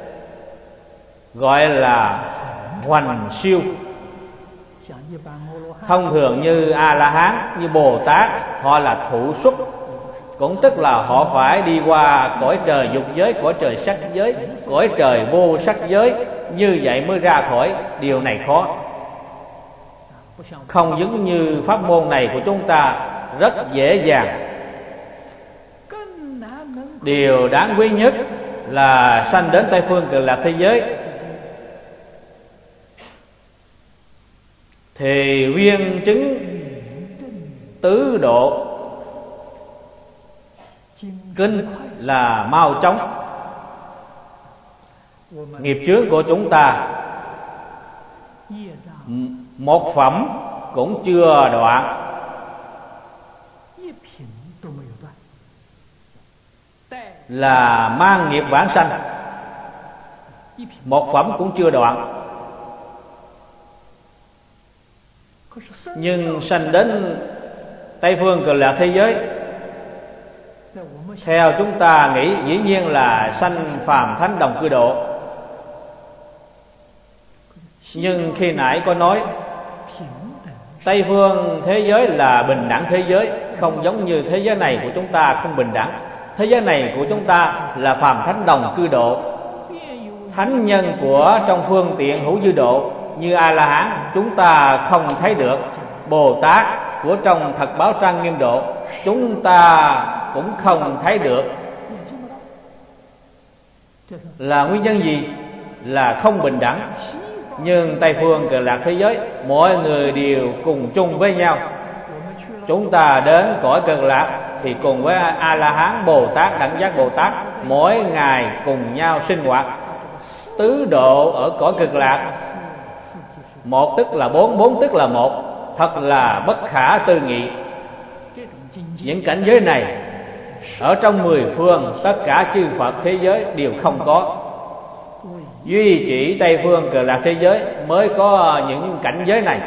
gọi là hoành siêu. Thông thường như A-la-hán, như Bồ Tát, họ là thụ xuất, cũng tức là họ phải đi qua cõi trời dục giới, cõi trời sắc giới, cõi trời vô sắc giới, như vậy mới ra khỏi. Điều này khó, không giống như pháp môn này của chúng ta rất dễ dàng. Điều đáng quý nhất là sanh đến Tây phương Cực Lạc thế giới thì viên chứng tứ độ kinh là mau chóng. Nghiệp chướng của chúng ta một phẩm cũng chưa đoạn, là mang nghiệp vãng sanh, một phẩm cũng chưa đoạn. Nhưng sanh đến Tây phương Cực Lạc thế giới, theo chúng ta nghĩ dĩ nhiên là sanh phàm thánh đồng cư độ. Nhưng khi nãy có nói Tây phương thế giới là bình đẳng thế giới, không giống như thế giới này của chúng ta không bình đẳng. Thế giới này của chúng ta là phàm thánh đồng cư độ. Thánh nhân của trong phương tiện hữu dư độ như A-la-hán chúng ta không thấy được. Bồ Tát của trong thật báo trang nghiêm độ chúng ta cũng không thấy được. Là nguyên nhân gì? Là không bình đẳng. Nhưng Tây phương Cực Lạc thế giới mọi người đều cùng chung với nhau. Chúng ta đến cõi Cực Lạc thì cùng với A-la-hán, Bồ Tát, Đẳng Giác Bồ Tát mỗi ngày cùng nhau sinh hoạt. Tứ độ ở cõi Cực Lạc, một tức là bốn, bốn tức là một, thật là bất khả tư nghị. Những cảnh giới này ở trong 10 phương tất cả chư Phật thế giới đều không có. Duy chỉ Tây phương Cực Lạc thế giới mới có những cảnh giới này.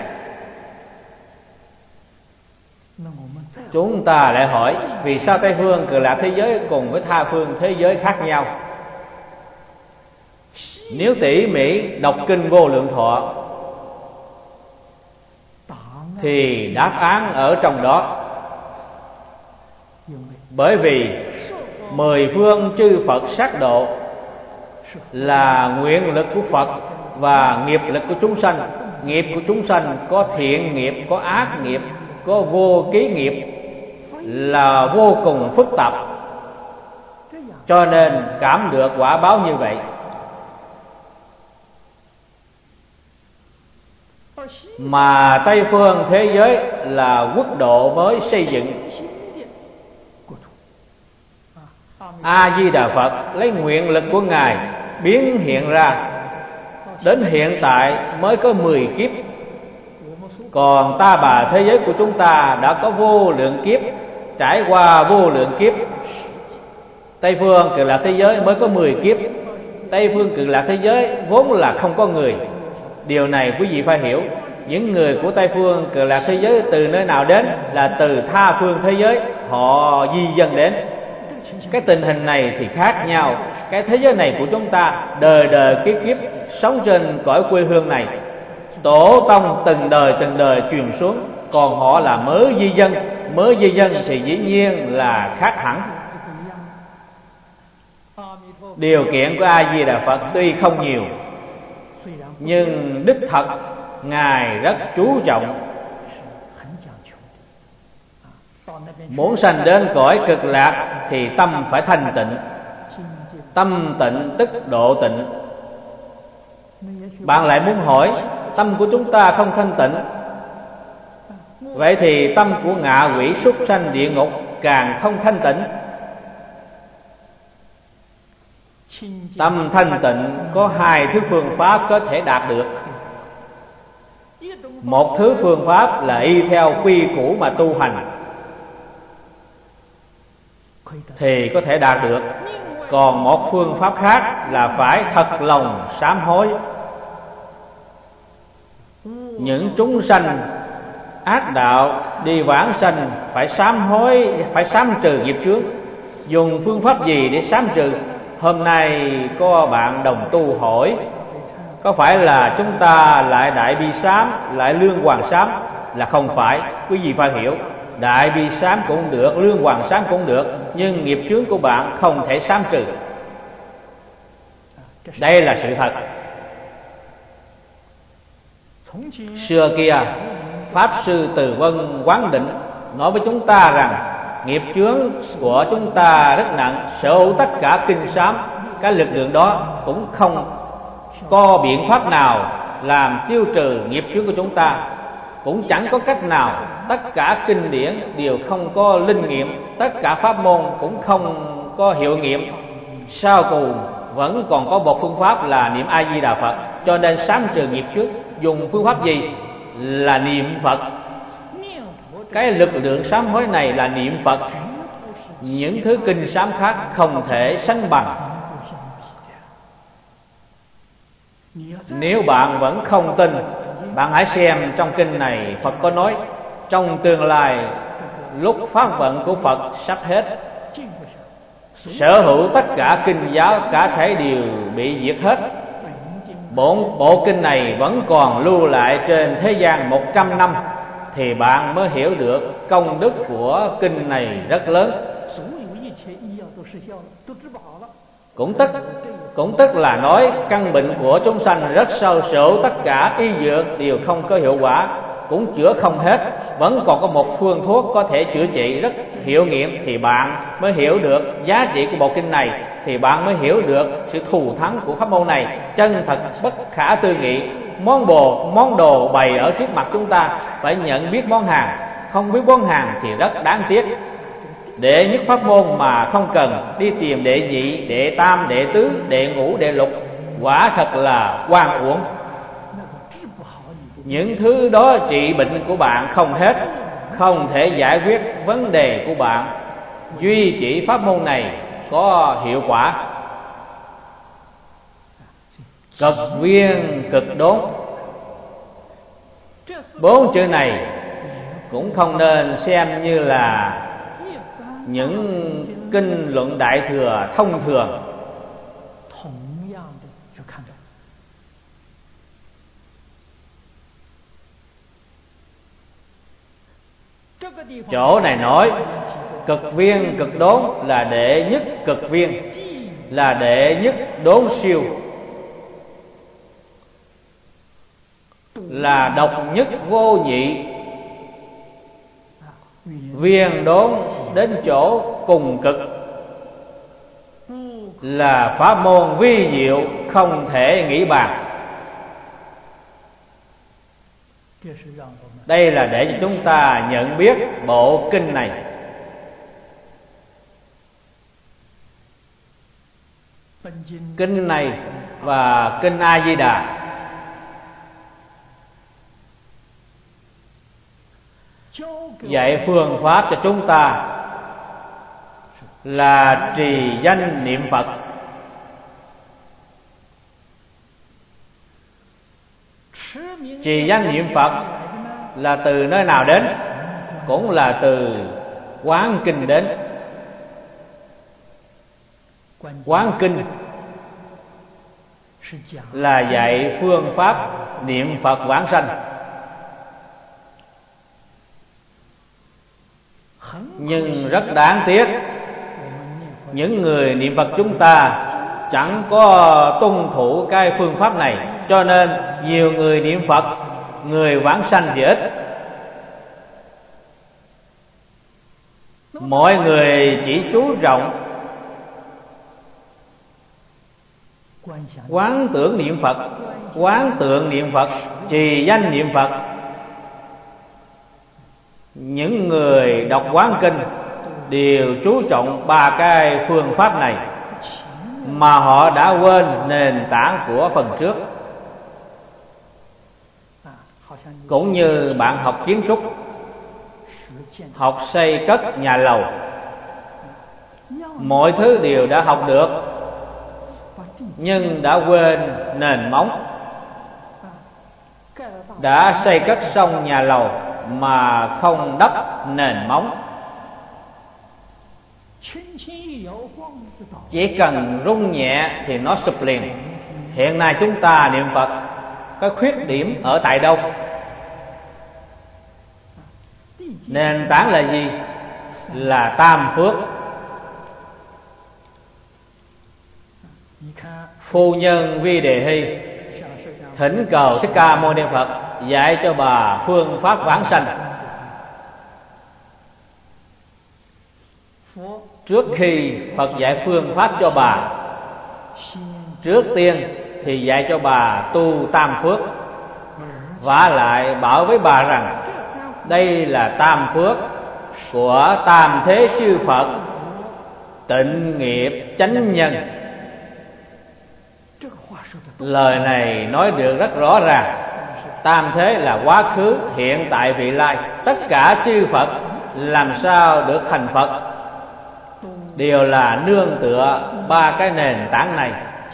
Chúng ta lại hỏi vì sao Tây phương Cực Lạc thế giới cùng với tha phương thế giới khác nhau? Nếu tỉ mỉ đọc kinh Vô Lượng Thọ thì đáp án ở trong đó. Bởi vì 10 phương chư Phật sát độ là nguyện lực của Phật và nghiệp lực của chúng sanh. Nghiệp của chúng sanh có thiện nghiệp, có ác nghiệp, có vô ký nghiệp, là vô cùng phức tạp, cho nên cảm được quả báo như vậy. Mà Tây phương thế giới là quốc độ mới xây dựng. A-di-đà Phật lấy nguyện lực của Ngài biến hiện ra, đến hiện tại mới có 10 kiếp. Còn ta bà thế giới của chúng ta đã có vô lượng kiếp, trải qua vô lượng kiếp. Tây phương Cực Lạc thế giới mới có 10 kiếp. Tây phương Cực Lạc thế giới vốn là không có người. Điều này quý vị phải hiểu. Những người của Tây phương Cực Lạc thế giới từ nơi nào đến? Là từ tha phương thế giới, họ di dân đến. Cái tình hình này thì khác nhau. Cái thế giới này của chúng ta đời đời kiếp kiếp sống trên cõi quê hương này, tổ tông từng đời truyền xuống. Còn họ là mới di dân. Mới di dân thì dĩ nhiên là khác hẳn. Điều kiện của A-di-đà Phật tuy không nhiều, nhưng đích thật Ngài rất chú trọng. Muốn sanh đến cõi Cực Lạc thì tâm phải thanh tịnh. Tâm tịnh tức độ tịnh. Bạn lại muốn hỏi, tâm của chúng ta không thanh tịnh, vậy thì tâm của ngạ quỷ súc sanh địa ngục càng không thanh tịnh. Tâm thanh tịnh có 2 thứ phương pháp có thể đạt được. Một thứ phương pháp là y theo quy củ mà tu hành thì có thể đạt được. Còn một phương pháp khác là phải thật lòng sám hối. Những chúng sanh ác đạo đi vãng sanh phải sám hối, phải sám trừ nghiệp chướng. Dùng phương pháp gì để sám trừ? Hôm nay có bạn đồng tu hỏi, có phải là chúng ta lại đại bi sám, lại lương hoàng sám? Là không phải. Quý vị phải hiểu, đại bi sám cũng được, lương hoàng sám cũng được, nhưng nghiệp chướng của bạn không thể sám trừ. Đây là sự thật. Xưa kia Pháp Sư Từ Vân Quán Định nói với chúng ta rằng nghiệp chướng của chúng ta rất nặng, sở hữu tất cả kinh sám, cái lực lượng đó cũng không có biện pháp nào làm tiêu trừ nghiệp chướng của chúng ta, cũng chẳng có cách nào. Tất cả kinh điển đều không có linh nghiệm, tất cả pháp môn cũng không có hiệu nghiệm. Sau cùng vẫn còn có một phương pháp là niệm A Di Đà Phật. Cho nên sám trừ nghiệp chướng dùng phương pháp gì? Là niệm Phật. Cái lực lượng sám hối này là niệm Phật. Những thứ kinh sám khác không thể sánh bằng. Nếu bạn vẫn không tin, bạn hãy xem trong kinh này Phật có nói trong tương lai lúc pháp vận của Phật sắp hết, sở hữu tất cả kinh giáo cả thể đều bị diệt hết. Bộ kinh này vẫn còn lưu lại trên thế gian 100 năm thì bạn mới hiểu được công đức của kinh này rất lớn. Cũng tức là nói căn bệnh của chúng sanh rất sâu sổ, tất cả y dược đều không có hiệu quả, cũng chữa không hết. Vẫn còn có một phương thuốc có thể chữa trị rất hiệu nghiệm, thì bạn mới hiểu được giá trị của bộ kinh này, thì bạn mới hiểu được sự thù thắng của pháp môn này chân thật bất khả tư nghị. Món đồ bày ở trước mặt chúng ta, phải nhận biết món hàng, không biết món hàng thì rất đáng tiếc. Đệ nhất pháp môn mà không cần đi tìm đệ nhị, đệ tam, đệ tứ, đệ ngũ, đệ lục, quả thật là oan uổng. Những thứ đó trị bệnh của bạn không hết, không thể giải quyết vấn đề của bạn. Duy chỉ pháp môn này có hiệu quả. Cực viên cực đốn, 4 chữ này cũng không nên xem như là những kinh luận đại thừa thông thường. Chỗ này nói cực viên cực đốn là đệ nhất cực viên, là đệ nhất đốn siêu, là độc nhất vô nhị. Viên đốn đến chỗ cùng cực, là pháp môn vi diệu không thể nghĩ bàn. Đây là để cho chúng ta nhận biết bộ kinh này. Kinh này và kinh A Di Đà dạy phương pháp cho chúng ta là trì danh niệm Phật. Trì danh niệm Phật là từ nơi nào đến? Cũng là từ quán kinh đến. Quán kinh là dạy phương pháp niệm Phật vãng sanh. Nhưng rất đáng tiếc, những người niệm Phật chúng ta chẳng có tuân thủ cái phương pháp này, cho nên nhiều người niệm Phật, người vãng sanh thì ít. Mọi người chỉ chú trọng quán tưởng niệm Phật, quán tượng niệm Phật, trì danh niệm Phật. Những người đọc quán kinh đều chú trọng 3 cái phương pháp này, mà họ đã quên nền tảng của phần trước. Cũng như bạn học kiến trúc, học xây cất nhà lầu, mọi thứ đều đã học được, nhưng đã quên nền móng. Đã xây cất xong nhà lầu mà không đắp nền móng, chỉ cần rung nhẹ thì nó sụp liền. Hiện nay chúng ta niệm Phật, cái khuyết điểm ở tại đâu? Nền tảng là gì? Là tam phước. Phu nhân Vi Đề Hy thỉnh cầu Thích Ca Mâu Ni Phật dạy cho bà phương pháp vãng sanh. Trước khi Phật dạy phương pháp cho bà, Trước tiên thì dạy cho bà tu tam phước, vả lại bảo với bà rằng đây là tam phước của tam thế chư Phật, tịnh nghiệp chánh nhân. Lời này nói được rất rõ ràng. Tam thế là quá khứ, hiện tại, vị lai. Tất cả chư Phật làm sao được thành Phật đều là nương tựa ba cái nền tảng này,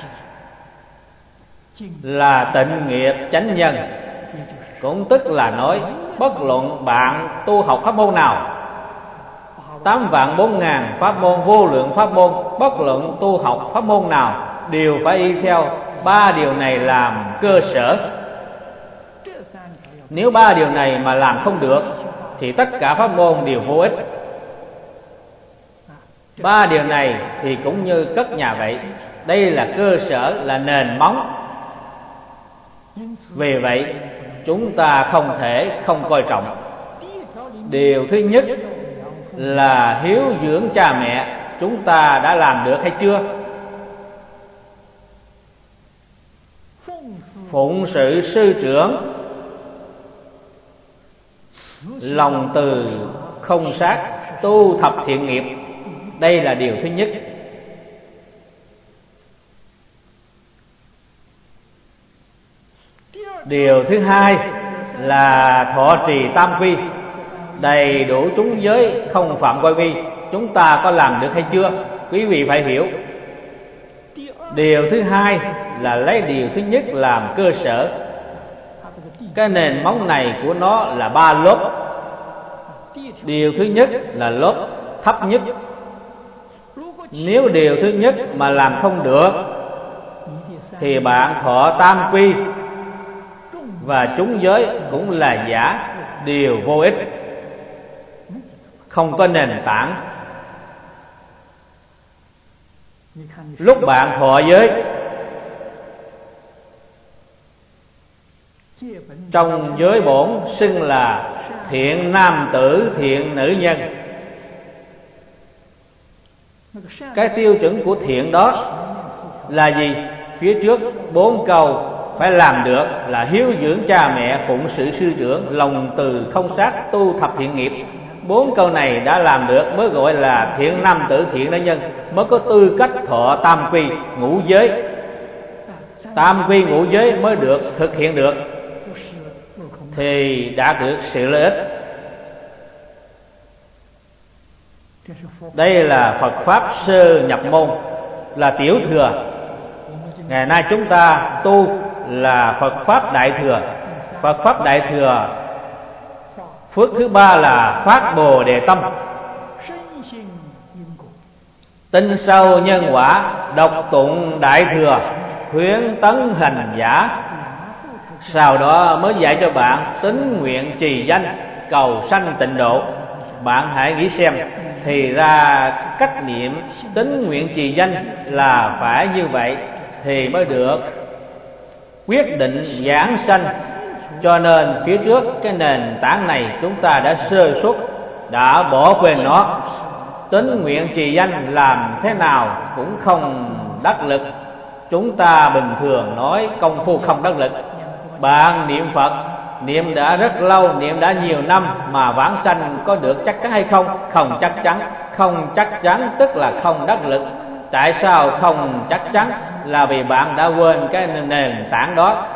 là tịnh nghiệp chánh nhân. Cũng tức là nói bất luận bạn tu học pháp môn nào, 8.400.000 pháp môn, vô lượng pháp môn, bất luận tu học pháp môn nào đều phải y theo ba điều này làm cơ sở. Nếu ba điều này mà làm không được thì tất cả pháp môn đều vô ích. Ba điều này thì cũng như cất nhà vậy, đây là cơ sở, là nền móng. Vì vậy chúng ta không thể không coi trọng. Điều thứ nhất là hiếu dưỡng cha mẹ, chúng ta đã làm được hay chưa? Phụng sự sư trưởng, lòng từ không sát, tu thập thiện nghiệp, đây là điều thứ nhất. Điều thứ hai là thọ trì tam quy, đầy đủ chúng giới, không phạm ngoại vi. Chúng ta có làm được hay chưa? Quý vị phải hiểu. Điều thứ hai là lấy điều thứ nhất làm cơ sở. Cái nền móng này của nó là ba lớp. Điều thứ nhất là lớp thấp nhất. Nếu điều thứ nhất mà làm không được thì bạn thọ tam quy và chúng giới cũng là giả, đều vô ích, không có nền tảng. Lúc bạn thọ giới, trong giới bổn xưng là thiện nam tử, thiện nữ nhân. Cái tiêu chuẩn của thiện đó là gì? Phía trước 4 câu phải làm được là hiếu dưỡng cha mẹ, phụng sự sư trưởng, lòng từ không sát, tu thập thiện nghiệp. 4 câu này đã làm được mới gọi là thiện nam tử, thiện nữ nhân, mới có tư cách thọ tam quy ngũ giới. Tam quy ngũ giới mới được thực hiện được thì đã được sự lợi ích. Đây là Phật pháp sơ nhập môn, là tiểu thừa. Ngày nay chúng ta tu là Phật pháp đại thừa. Phật pháp đại thừa, phước thứ ba là phát Bồ Đề tâm, tin sâu nhân quả, đọc tụng đại thừa, khuyến tấn hành giả. Sau đó mới dạy cho bạn tín nguyện trì danh, cầu sanh tịnh độ. Bạn hãy nghĩ xem, thì ra cách niệm tín nguyện trì danh là phải như vậy thì mới được quyết định giảng sanh. Cho nên phía trước cái nền tảng này chúng ta đã sơ suất, đã bỏ quên nó. Tín nguyện trì danh làm thế nào cũng không đắc lực. Chúng ta bình thường nói công phu không đắc lực. Bạn niệm Phật, niệm đã rất lâu, niệm đã nhiều năm mà vãng sanh có được chắc chắn hay không? Không chắc chắn. Không chắc chắn tức là không đắc lực. Tại sao không chắc chắn? Là vì bạn đã quên cái nền tảng đó.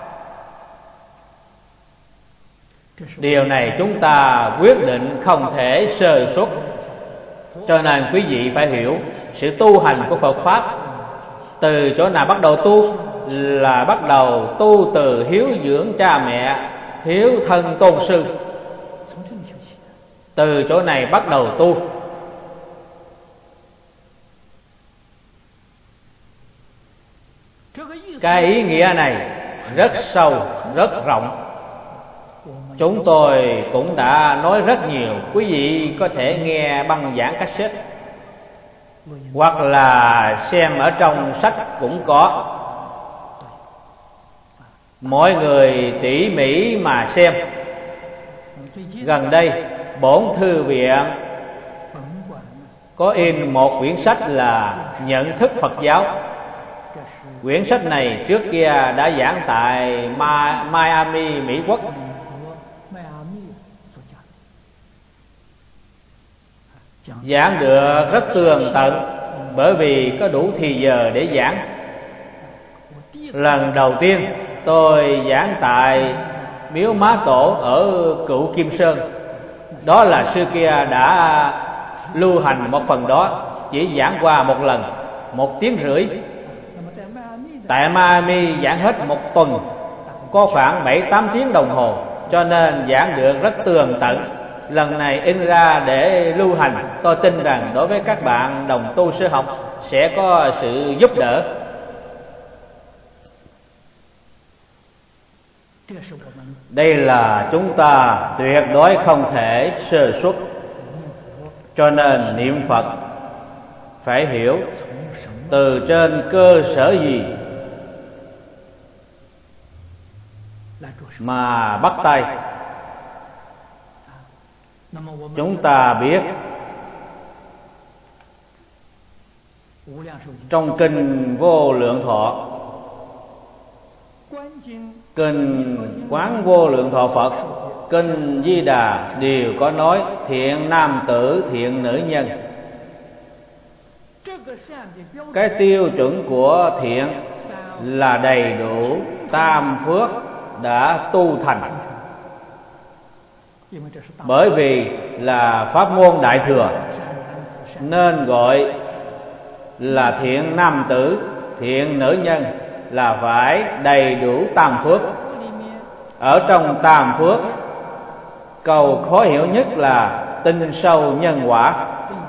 Điều này chúng ta quyết định không thể sơ suất. Cho nên quý vị phải hiểu sự tu hành của Phật pháp từ chỗ nào bắt đầu tu, là bắt đầu tu từ hiếu dưỡng cha mẹ, hiếu thân tôn sư. Từ chỗ này bắt đầu tu. Cái ý nghĩa này rất sâu, rất rộng. Chúng tôi cũng đã nói rất nhiều. Quý vị có thể nghe băng giảng cassette, hoặc là xem ở trong sách cũng có. Mọi người tỉ mỉ mà xem. Gần đây bổn thư viện có in một quyển sách là Nhận thức Phật giáo. Quyển sách này trước kia đã giảng tại Miami, Mỹ Quốc. Giảng được rất tường tận bởi vì có đủ thì giờ để giảng. Lần đầu tiên tôi giảng tại Miếu Má Tổ ở Cựu Kim Sơn. Đó là xưa kia đã lưu hành một phần đó, chỉ giảng qua một lần, 1 tiếng rưỡi. Tại Miami giảng hết 1 tuần, có khoảng 7-8 tiếng đồng hồ, cho nên giảng được rất tường tận. Lần này in ra để lưu hành, tôi tin rằng đối với các bạn đồng tu sơ học sẽ có sự giúp đỡ. Đây là chúng ta tuyệt đối không thể sơ suất. Cho nên niệm Phật phải hiểu từ trên cơ sở gì mà bắt tay. Chúng ta biết trong kinh Vô Lượng Thọ, kinh Quán Vô Lượng Thọ Phật, kinh Di Đà đều có nói thiện nam tử, thiện nữ nhân. Cái tiêu chuẩn của thiện là đầy đủ tam phước đã tu thành. Bởi vì là pháp môn đại thừa nên gọi là thiện nam tử, thiện nữ nhân, là phải đầy đủ tam phước. Ở trong tam phước, câu khó hiểu nhất là tin sâu nhân quả.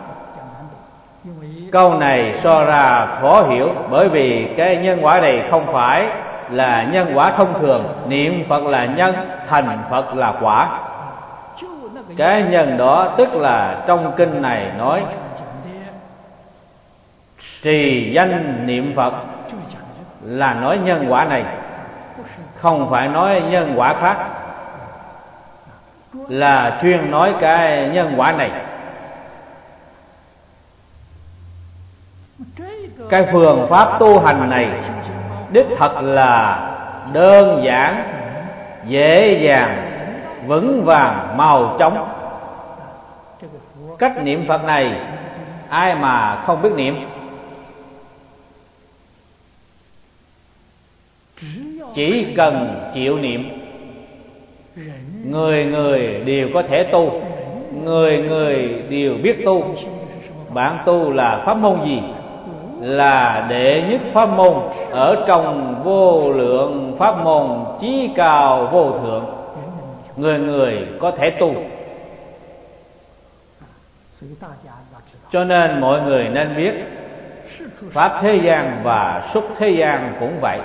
Câu này so ra khó hiểu, bởi vì cái nhân quả này không phải là nhân quả thông thường. Niệm Phật là nhân, thành Phật là quả. Cái nhân đó tức là trong kinh này nói trì danh niệm Phật, là nói nhân quả này, không phải nói nhân quả khác, là chuyên nói cái nhân quả này. Cái phương pháp tu hành này đích thật là đơn giản, dễ dàng, vững vàng, mau chóng. Cách niệm Phật này ai mà không biết niệm. Chỉ cần chịu niệm, người người đều có thể tu, người người đều biết tu. Bạn tu là pháp môn gì? Là đệ nhất pháp môn ở trong vô lượng pháp môn chí cao vô thượng, người người có thể tu. Cho nên mọi người nên biết, pháp thế gian và xuất thế gian cũng vậy.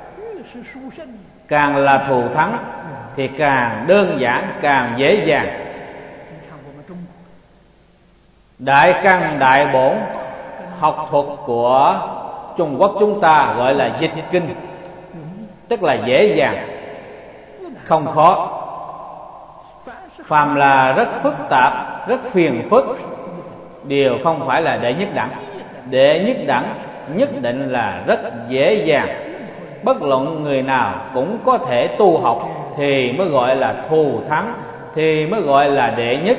Càng là thù thắng thì càng đơn giản, càng dễ dàng. Đại căn đại bổn học thuật của Trung Quốc chúng ta gọi là dịch kinh, tức là dễ dàng, không khó. Phàm là rất phức tạp, rất phiền phức đều không phải là đệ nhất đẳng. Đệ nhất đẳng nhất định là rất dễ dàng, bất luận người nào cũng có thể tu học, thì mới gọi là thù thắng, thì mới gọi là đệ nhất.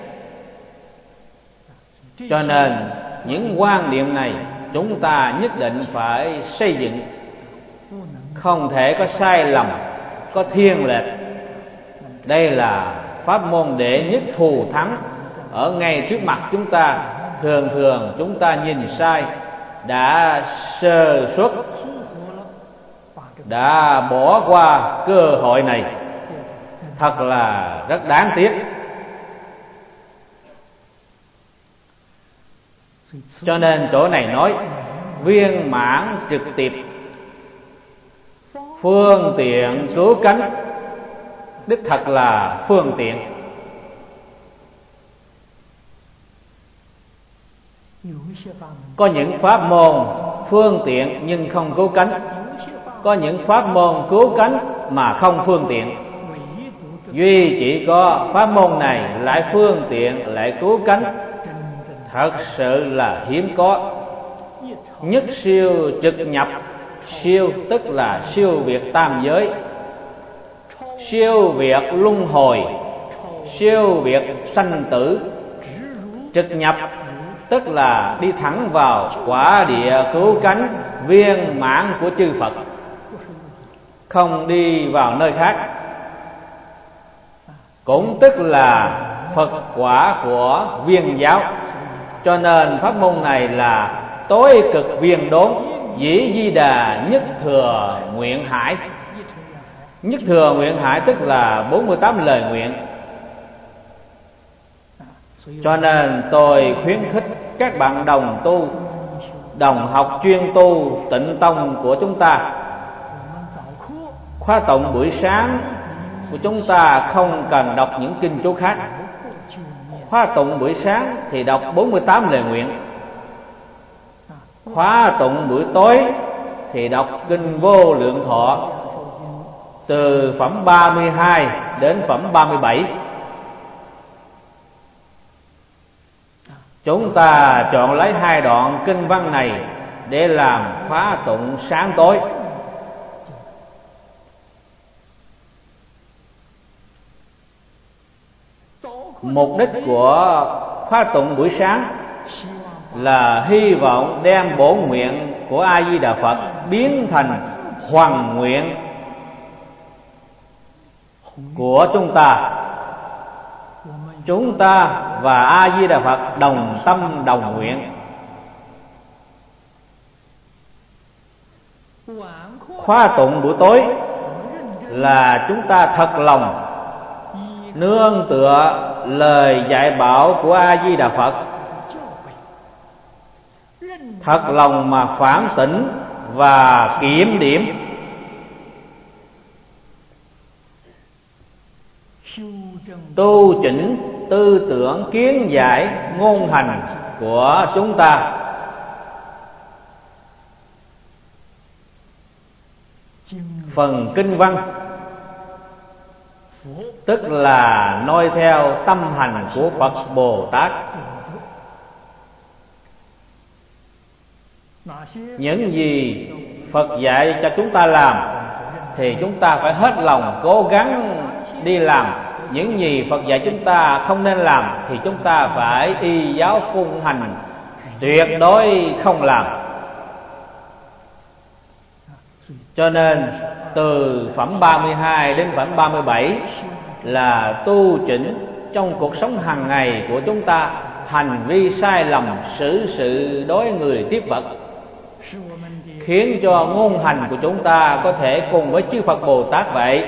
Cho nên những quan niệm này chúng ta nhất định phải xây dựng, không thể có sai lầm, có thiên lệch. Đây là pháp môn đệ nhất thù thắng ở ngay trước mặt chúng ta. Thường thường chúng ta nhìn sai, đã sơ suất, đã bỏ qua cơ hội này, thật là rất đáng tiếc. Cho nên chỗ này nói viên mãn trực tiếp, phương tiện cứu cánh, đích thật là phương tiện. Có những pháp môn phương tiện nhưng không cứu cánh, có những pháp môn cứu cánh mà không phương tiện. Duy chỉ có pháp môn này lại phương tiện lại cứu cánh, thật sự là hiếm có. Nhất siêu trực nhập Siêu tức là siêu việt tam giới, siêu việt luân hồi, siêu việt sanh tử. Trực nhập tức là đi thẳng vào quả địa cứu cánh viên mãn của chư Phật, không đi vào nơi khác. Cũng tức là Phật quả của viên giáo. Cho nên pháp môn này là tối cực viên đốn, dĩ di đà nhất thừa nguyện hải. Nhất thừa nguyện hải tức là 48 lời nguyện. Cho nên tôi khuyến khích các bạn đồng tu, đồng học chuyên tu Tịnh Tông của chúng ta, khóa tụng buổi sáng của chúng ta không cần đọc những kinh chú khác. Khóa tụng buổi sáng thì đọc 48 lời nguyện. Khóa tụng buổi tối thì đọc kinh Vô Lượng Thọ từ phẩm 32 đến phẩm 37. Chúng ta chọn lấy 2 đoạn kinh văn này để làm khóa tụng sáng tối. Mục đích của khóa tụng buổi sáng là hy vọng đem bổn nguyện của A Di Đà Phật biến thành hoằng nguyện của chúng ta. Chúng ta và A Di Đà Phật đồng tâm đồng nguyện. Khóa tụng buổi tối là chúng ta thật lòng nương tựa lời dạy bảo của A Di Đà Phật, thật lòng mà phản tỉnh và kiểm điểm, tu chỉnh tư tưởng kiến giải ngôn hành của chúng ta. Phần kinh văn tức là noi theo tâm hành của Phật Bồ Tát. Những gì Phật dạy cho chúng ta làm thì chúng ta phải hết lòng cố gắng đi làm. Những gì Phật dạy chúng ta không nên làm thì chúng ta phải y giáo phụng hành, tuyệt đối không làm. Cho nên từ phẩm 32 đến phẩm 37 là tu chỉnh trong cuộc sống hàng ngày của chúng ta hành vi sai lầm, xử sự đối người tiếp vật, khiến cho ngôn hành của chúng ta có thể cùng với chư Phật Bồ Tát vậy,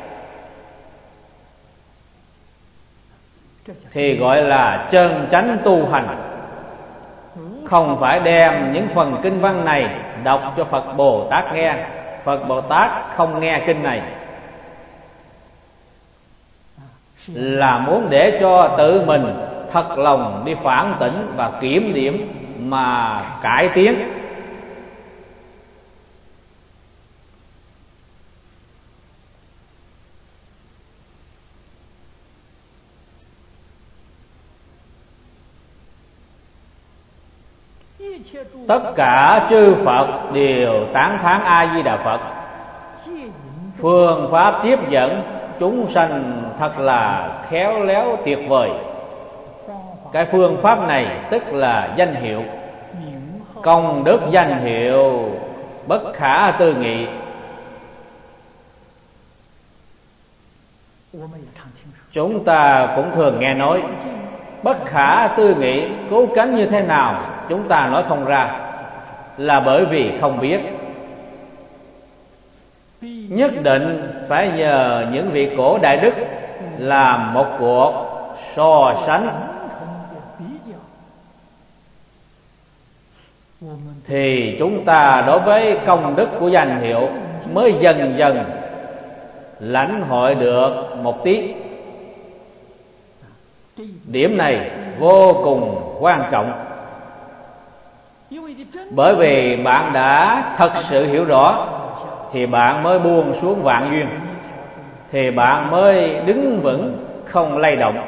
thì gọi là chân chánh tu hành. Không phải đem những phần kinh văn này đọc cho Phật Bồ Tát nghe. Phật Bồ Tát không nghe kinh này, là muốn để cho tự mình thật lòng đi phản tỉnh và kiểm điểm mà cải tiến. Tất cả chư Phật đều tán thán A Di Đà Phật. Phương pháp tiếp dẫn chúng sanh thật là khéo léo tuyệt vời. Cái phương pháp này tức là danh hiệu, công đức danh hiệu bất khả tư nghị. Chúng ta cũng thường nghe nói bất khả tư nghị, cứu cánh như thế nào chúng ta nói không ra, là bởi vì không biết. Nhất định phải nhờ những vị cổ đại đức làm một cuộc so sánh, thì chúng ta đối với công đức của danh hiệu mới dần dần lãnh hội được một tí. Điểm này vô cùng quan trọng, bởi vì bạn đã thật sự hiểu rõ thì bạn mới buông xuống vạn duyên, thì bạn mới đứng vững không lay động,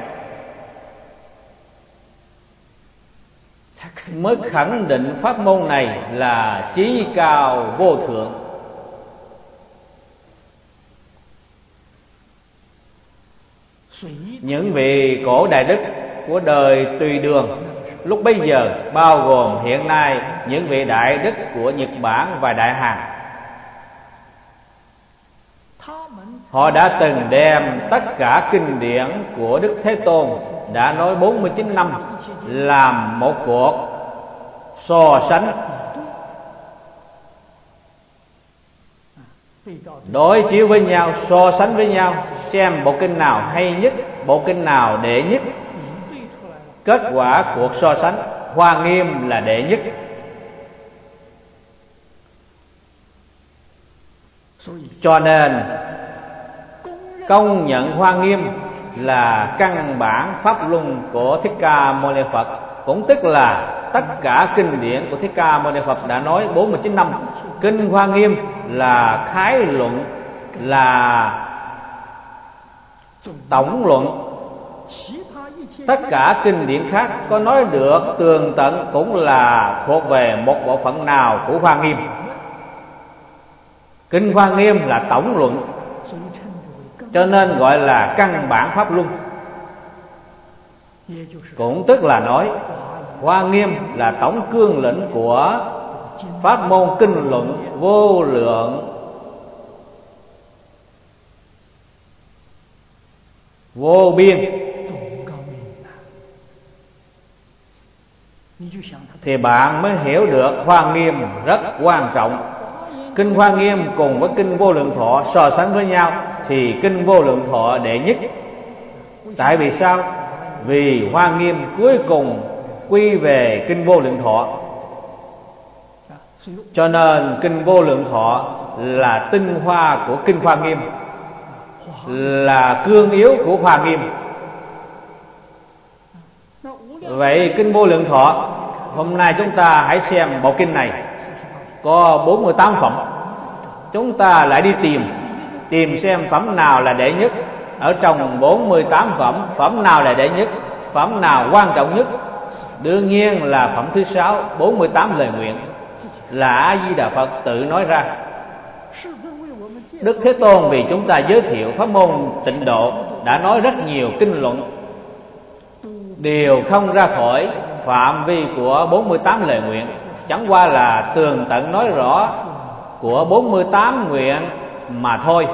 mới khẳng định pháp môn này là chí cao vô thượng. Những vị cổ đại đức của đời Tùy Đường lúc bấy giờ, bao gồm hiện nay những vị đại đức của Nhật Bản và Đại Hàn, họ đã từng đem tất cả kinh điển của Đức Thế Tôn đã nói 49 năm làm một cuộc so sánh, đối chiếu với nhau, so sánh với nhau, xem bộ kinh nào hay nhất, bộ kinh nào đệ nhất. Kết quả cuộc so sánh, Hoa Nghiêm là đệ nhất. Cho nên công nhận Hoa Nghiêm là căn bản pháp luân của Thích Ca Mâu Ni Phật, cũng tức là tất cả kinh điển của Thích Ca Mâu Ni Phật đã nói 49 năm. Kinh Hoa Nghiêm là khái luận, là tổng luận. Tất cả kinh điển khác có nói được tường tận cũng là thuộc về một bộ phận nào của Hoa Nghiêm. Kinh Hoa Nghiêm là tổng luận, cho nên gọi là căn bản pháp luân. Cũng tức là nói Hoa Nghiêm là tổng cương lĩnh của pháp môn kinh luận vô lượng vô biên. Thì bạn mới hiểu được Hoa Nghiêm rất quan trọng. Kinh Hoa Nghiêm cùng với kinh Vô Lượng Thọ so sánh với nhau thì kinh Vô Lượng Thọ đệ nhất. Tại vì sao? Vì Hoa Nghiêm cuối cùng quy về kinh Vô Lượng Thọ, cho nên kinh Vô Lượng Thọ là tinh hoa của kinh Hoa Nghiêm, là cương yếu của Hoa Nghiêm. Vậy kinh Vô Lượng Thọ, hôm nay chúng ta hãy xem bộ kinh này có 48 phẩm. Chúng ta lại đi tìm xem phẩm nào là đệ nhất. Ở trong 48 phẩm, phẩm nào là đệ nhất, phẩm nào quan trọng nhất? Đương nhiên là phẩm thứ 6, 48 lời nguyện, là A Di Đà Phật tự nói ra. Đức Thế Tôn vì chúng ta giới thiệu pháp môn Tịnh Độ đã nói rất nhiều kinh luận, đều không ra khỏi phạm vi của 48 lời nguyện, chẳng qua là tường tận nói rõ của 48 nguyện mà thôi.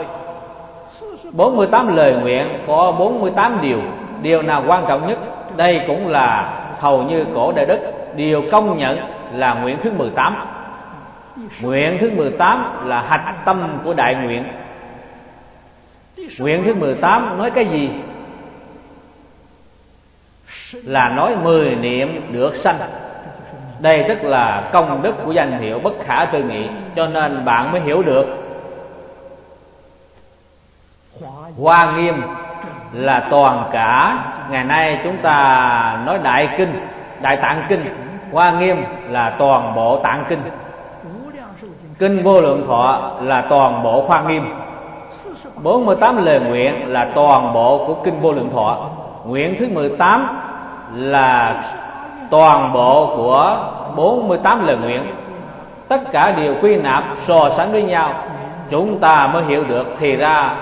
48 lời nguyện có 48 điều, điều nào quan trọng nhất? Đây cũng là hầu như cổ đại đức đều công nhận là nguyện thứ 18. Nguyện thứ 18 là hạch tâm của đại nguyện. Nguyện thứ 18 nói cái gì? Là nói 10 niệm được sanh. Đây tức là công đức của danh hiệu bất khả tư nghị, cho nên bạn mới hiểu được Hoa Nghiêm là toàn cả. Ngày nay chúng ta nói đại kinh, Đại Tạng Kinh, Hoa Nghiêm là toàn bộ Tạng Kinh. Kinh Vô Lượng Thọ là toàn bộ Hoa Nghiêm. 48 lời nguyện là toàn bộ của kinh Vô Lượng Thọ. Nguyện thứ 18 là toàn bộ của 48 lời nguyện. Tất cả đều quy nạp so sánh với nhau, chúng ta mới hiểu được thì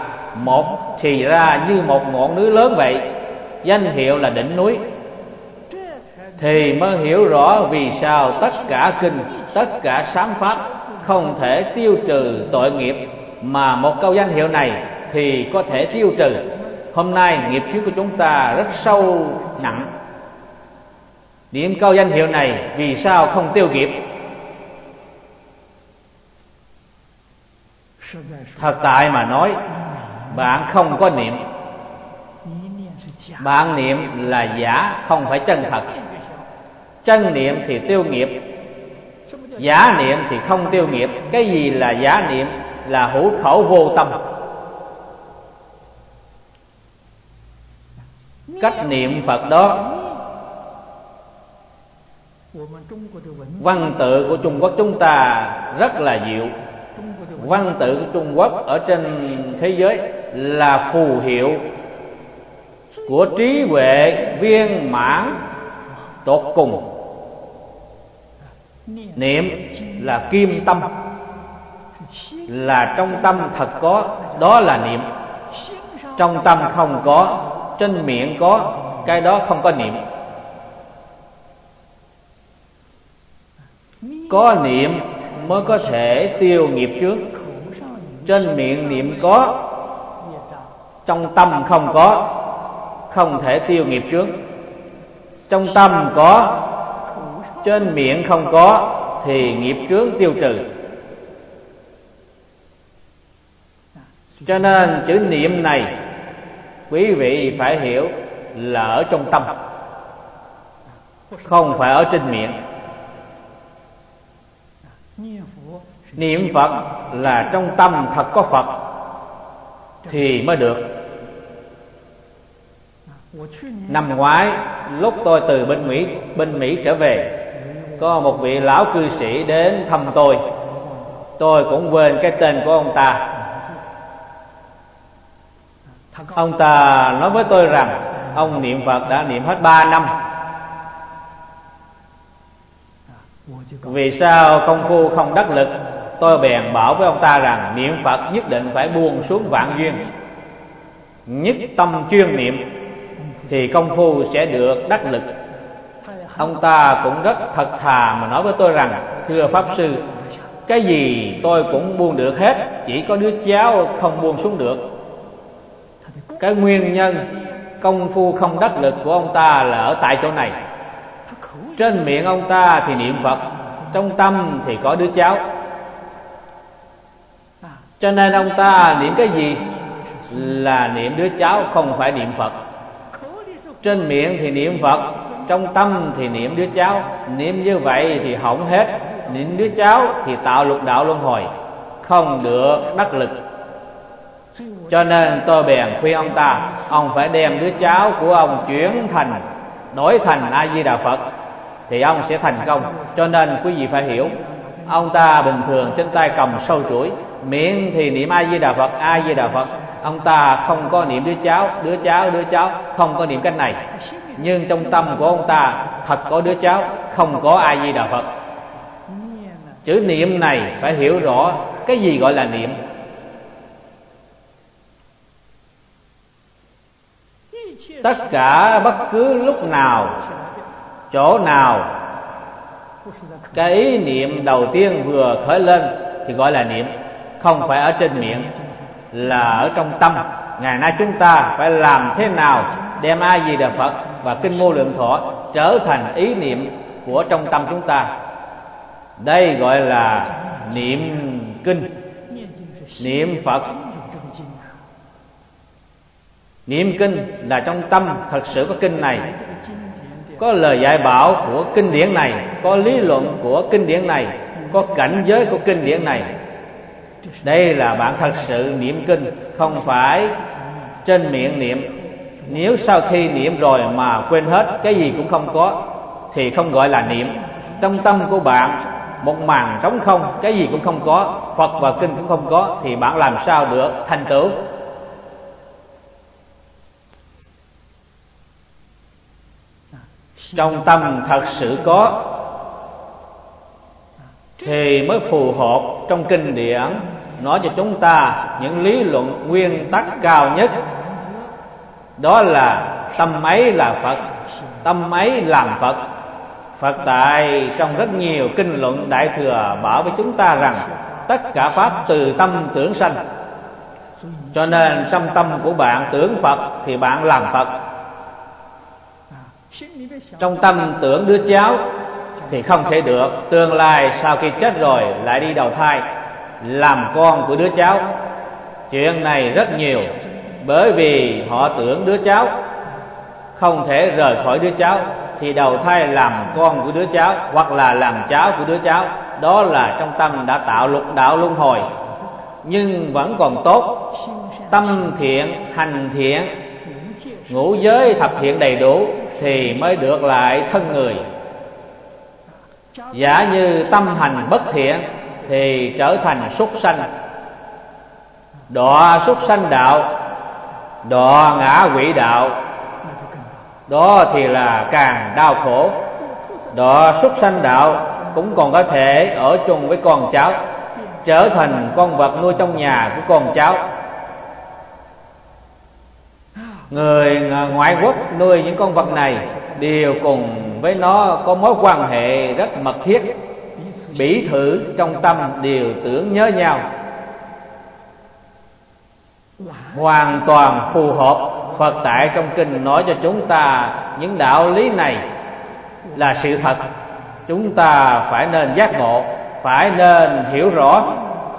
ra như một ngọn núi lớn vậy, danh hiệu là đỉnh núi. Thì mới hiểu rõ vì sao tất cả kinh, tất cả sáng pháp không thể tiêu trừ tội nghiệp, mà một câu danh hiệu này thì có thể tiêu trừ. Hôm nay nghiệp chướng của chúng ta rất sâu nặng, niệm câu danh hiệu này vì sao không tiêu nghiệp? Thật tại mà nói, bạn không có niệm, bạn niệm là giả, không phải chân thật. Chân niệm thì tiêu nghiệp, giả niệm thì không tiêu nghiệp. Cái gì là giả niệm? Là hữu khẩu vô tâm. Cách niệm Phật đó, văn tự của Trung Quốc chúng ta rất là diệu. Văn tự của Trung Quốc ở trên thế giới là phù hiệu của trí huệ viên mãn tột cùng. Niệm là kim tâm, là trong tâm thật có, đó là niệm. Trong tâm không có trên miệng có, cái đó không có niệm. Có niệm mới có thể tiêu nghiệp chướng. Trên miệng niệm có, trong tâm không có, không thể tiêu nghiệp chướng. Trong tâm có, trên miệng không có, thì nghiệp chướng tiêu trừ. Cho nên chữ niệm này quý vị phải hiểu là ở trong tâm, không phải ở trên miệng. Niệm Phật là trong tâm thật có Phật thì mới được. Năm ngoái lúc tôi từ bên Mỹ trở về, có một vị lão cư sĩ đến thăm tôi cũng quên cái tên của ông ta. Ông ta nói với tôi rằng ông niệm Phật đã niệm hết 3 năm. Vì sao công phu không đắc lực? Tôi bèn bảo với ông ta rằng niệm Phật nhất định phải buông xuống vạn duyên, nhất tâm chuyên niệm thì công phu sẽ được đắc lực. Ông ta cũng rất thật thà mà nói với tôi rằng thưa Pháp Sư, cái gì tôi cũng buông được hết, chỉ có đứa cháu không buông xuống được. Cái nguyên nhân công phu không đắc lực của ông ta là ở tại chỗ này. Trên miệng ông ta thì niệm Phật, trong tâm thì có đứa cháu. Cho nên ông ta niệm cái gì là niệm đứa cháu, không phải niệm Phật. Trên miệng thì niệm Phật, trong tâm thì niệm đứa cháu. Niệm như vậy thì hỏng hết. Niệm đứa cháu thì tạo lục đạo luân hồi, không được đắc lực. Cho nên tôi bèn khuyên ông ta, ông phải đem đứa cháu của ông đổi thành A Di Đà Phật thì ông sẽ thành công. Cho nên quý vị phải hiểu, ông ta bình thường trên tay cầm sâu chuỗi, miệng thì niệm A Di Đà Phật, A Di Đà Phật. Ông ta không có niệm đứa cháu, không có niệm cách này. Nhưng trong tâm của ông ta thật có đứa cháu, không có A Di Đà Phật. Chữ niệm này phải hiểu rõ cái gì gọi là niệm. Tất cả bất cứ lúc nào, chỗ nào, cái ý niệm đầu tiên vừa khởi lên thì gọi là niệm, không phải ở trên miệng, là ở trong tâm. Ngày nay chúng ta phải làm thế nào đem A Di Đà Phật và Kinh Vô Lượng Thọ trở thành ý niệm của trong tâm chúng ta. Đây gọi là niệm kinh, niệm Phật. Niệm kinh là trong tâm thật sự có kinh này, có lời dạy bảo của kinh điển này, có lý luận của kinh điển này, có cảnh giới của kinh điển này. Đây là bạn thật sự niệm kinh, không phải trên miệng niệm. Nếu sau khi niệm rồi mà quên hết, cái gì cũng không có, thì không gọi là niệm. Trong tâm của bạn một màn trống không, cái gì cũng không có, Phật và kinh cũng không có, thì bạn làm sao được thành tựu? Trong tâm thật sự có thì mới phù hợp trong kinh điển nói cho chúng ta những lý luận nguyên tắc cao nhất. Đó là tâm ấy là Phật, tâm ấy làm Phật. Phật tại trong rất nhiều kinh luận Đại Thừa bảo với chúng ta rằng tất cả pháp từ tâm tưởng sanh. Cho nên trong tâm của bạn tưởng Phật thì bạn làm Phật. Trong tâm tưởng đứa cháu thì không thể được, tương lai sau khi chết rồi lại đi đầu thai làm con của đứa cháu. Chuyện này rất nhiều, bởi vì họ tưởng đứa cháu không thể rời khỏi đứa cháu thì đầu thai làm con của đứa cháu hoặc là làm cháu của đứa cháu. Đó là trong tâm đã tạo lục đạo luân hồi. Nhưng vẫn còn tốt, tâm thiện, hành thiện, ngũ giới thập thiện đầy đủ thì mới được lại thân người. Giả như tâm hành bất thiện thì trở thành súc sanh, đọa súc sanh đạo, đọa ngã quỷ đạo. Đó thì là càng đau khổ. Đọa súc sanh đạo cũng còn có thể ở chung với con cháu, trở thành con vật nuôi trong nhà của con cháu. Người ngoại quốc nuôi những con vật này đều cùng với nó có mối quan hệ rất mật thiết, bỉ thử trong tâm đều tưởng nhớ nhau, hoàn toàn phù hợp. Phật tại trong kinh nói cho chúng ta những đạo lý này là sự thật, chúng ta phải nên giác ngộ, phải nên hiểu rõ.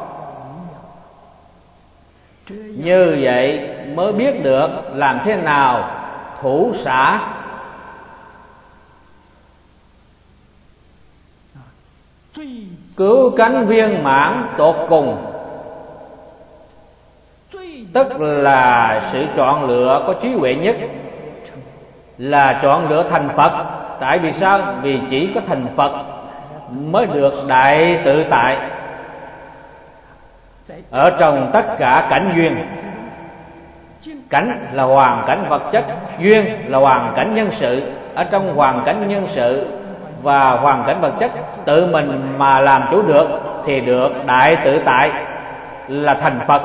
Như vậy mới biết được làm thế nào thủ xả, cứu cánh viên mãn tột cùng, tức là sự chọn lựa có trí huệ nhất, là chọn lựa thành Phật. Tại vì sao? Vì chỉ có thành Phật mới được đại tự tại ở trong tất cả cảnh duyên. Cảnh là hoàn cảnh vật chất, duyên là hoàn cảnh nhân sự. Ở trong hoàn cảnh nhân sự và hoàn cảnh vật chất tự mình mà làm chủ được thì được đại tự tại, là thành Phật.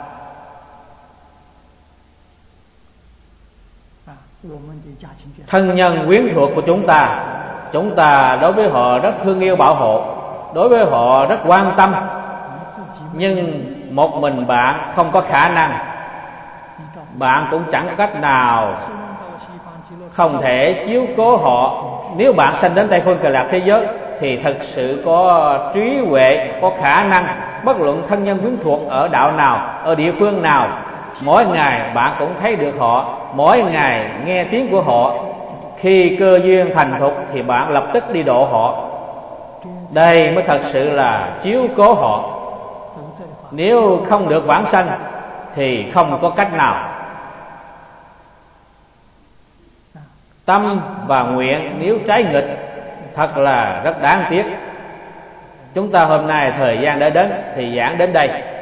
Thân nhân quyến thuộc của chúng ta đối với họ rất thương yêu bảo hộ, đối với họ rất quan tâm, nhưng một mình bạn không có khả năng, bạn cũng chẳng có cách nào không thể chiếu cố họ. Nếu bạn sanh đến Tây Phương Cực Lạc thế giới thì thật sự có trí huệ, có khả năng, bất luận thân nhân quyến thuộc ở đạo nào, ở địa phương nào, mỗi ngày bạn cũng thấy được họ, mỗi ngày nghe tiếng của họ. Khi cơ duyên thành thục thì bạn lập tức đi độ họ. Đây mới thật sự là chiếu cố họ. Nếu không được vãng sanh thì không có cách nào. Tâm và nguyện nếu trái nghịch thật là rất đáng tiếc. Chúng ta hôm nay thời gian đã đến thì giảng đến đây.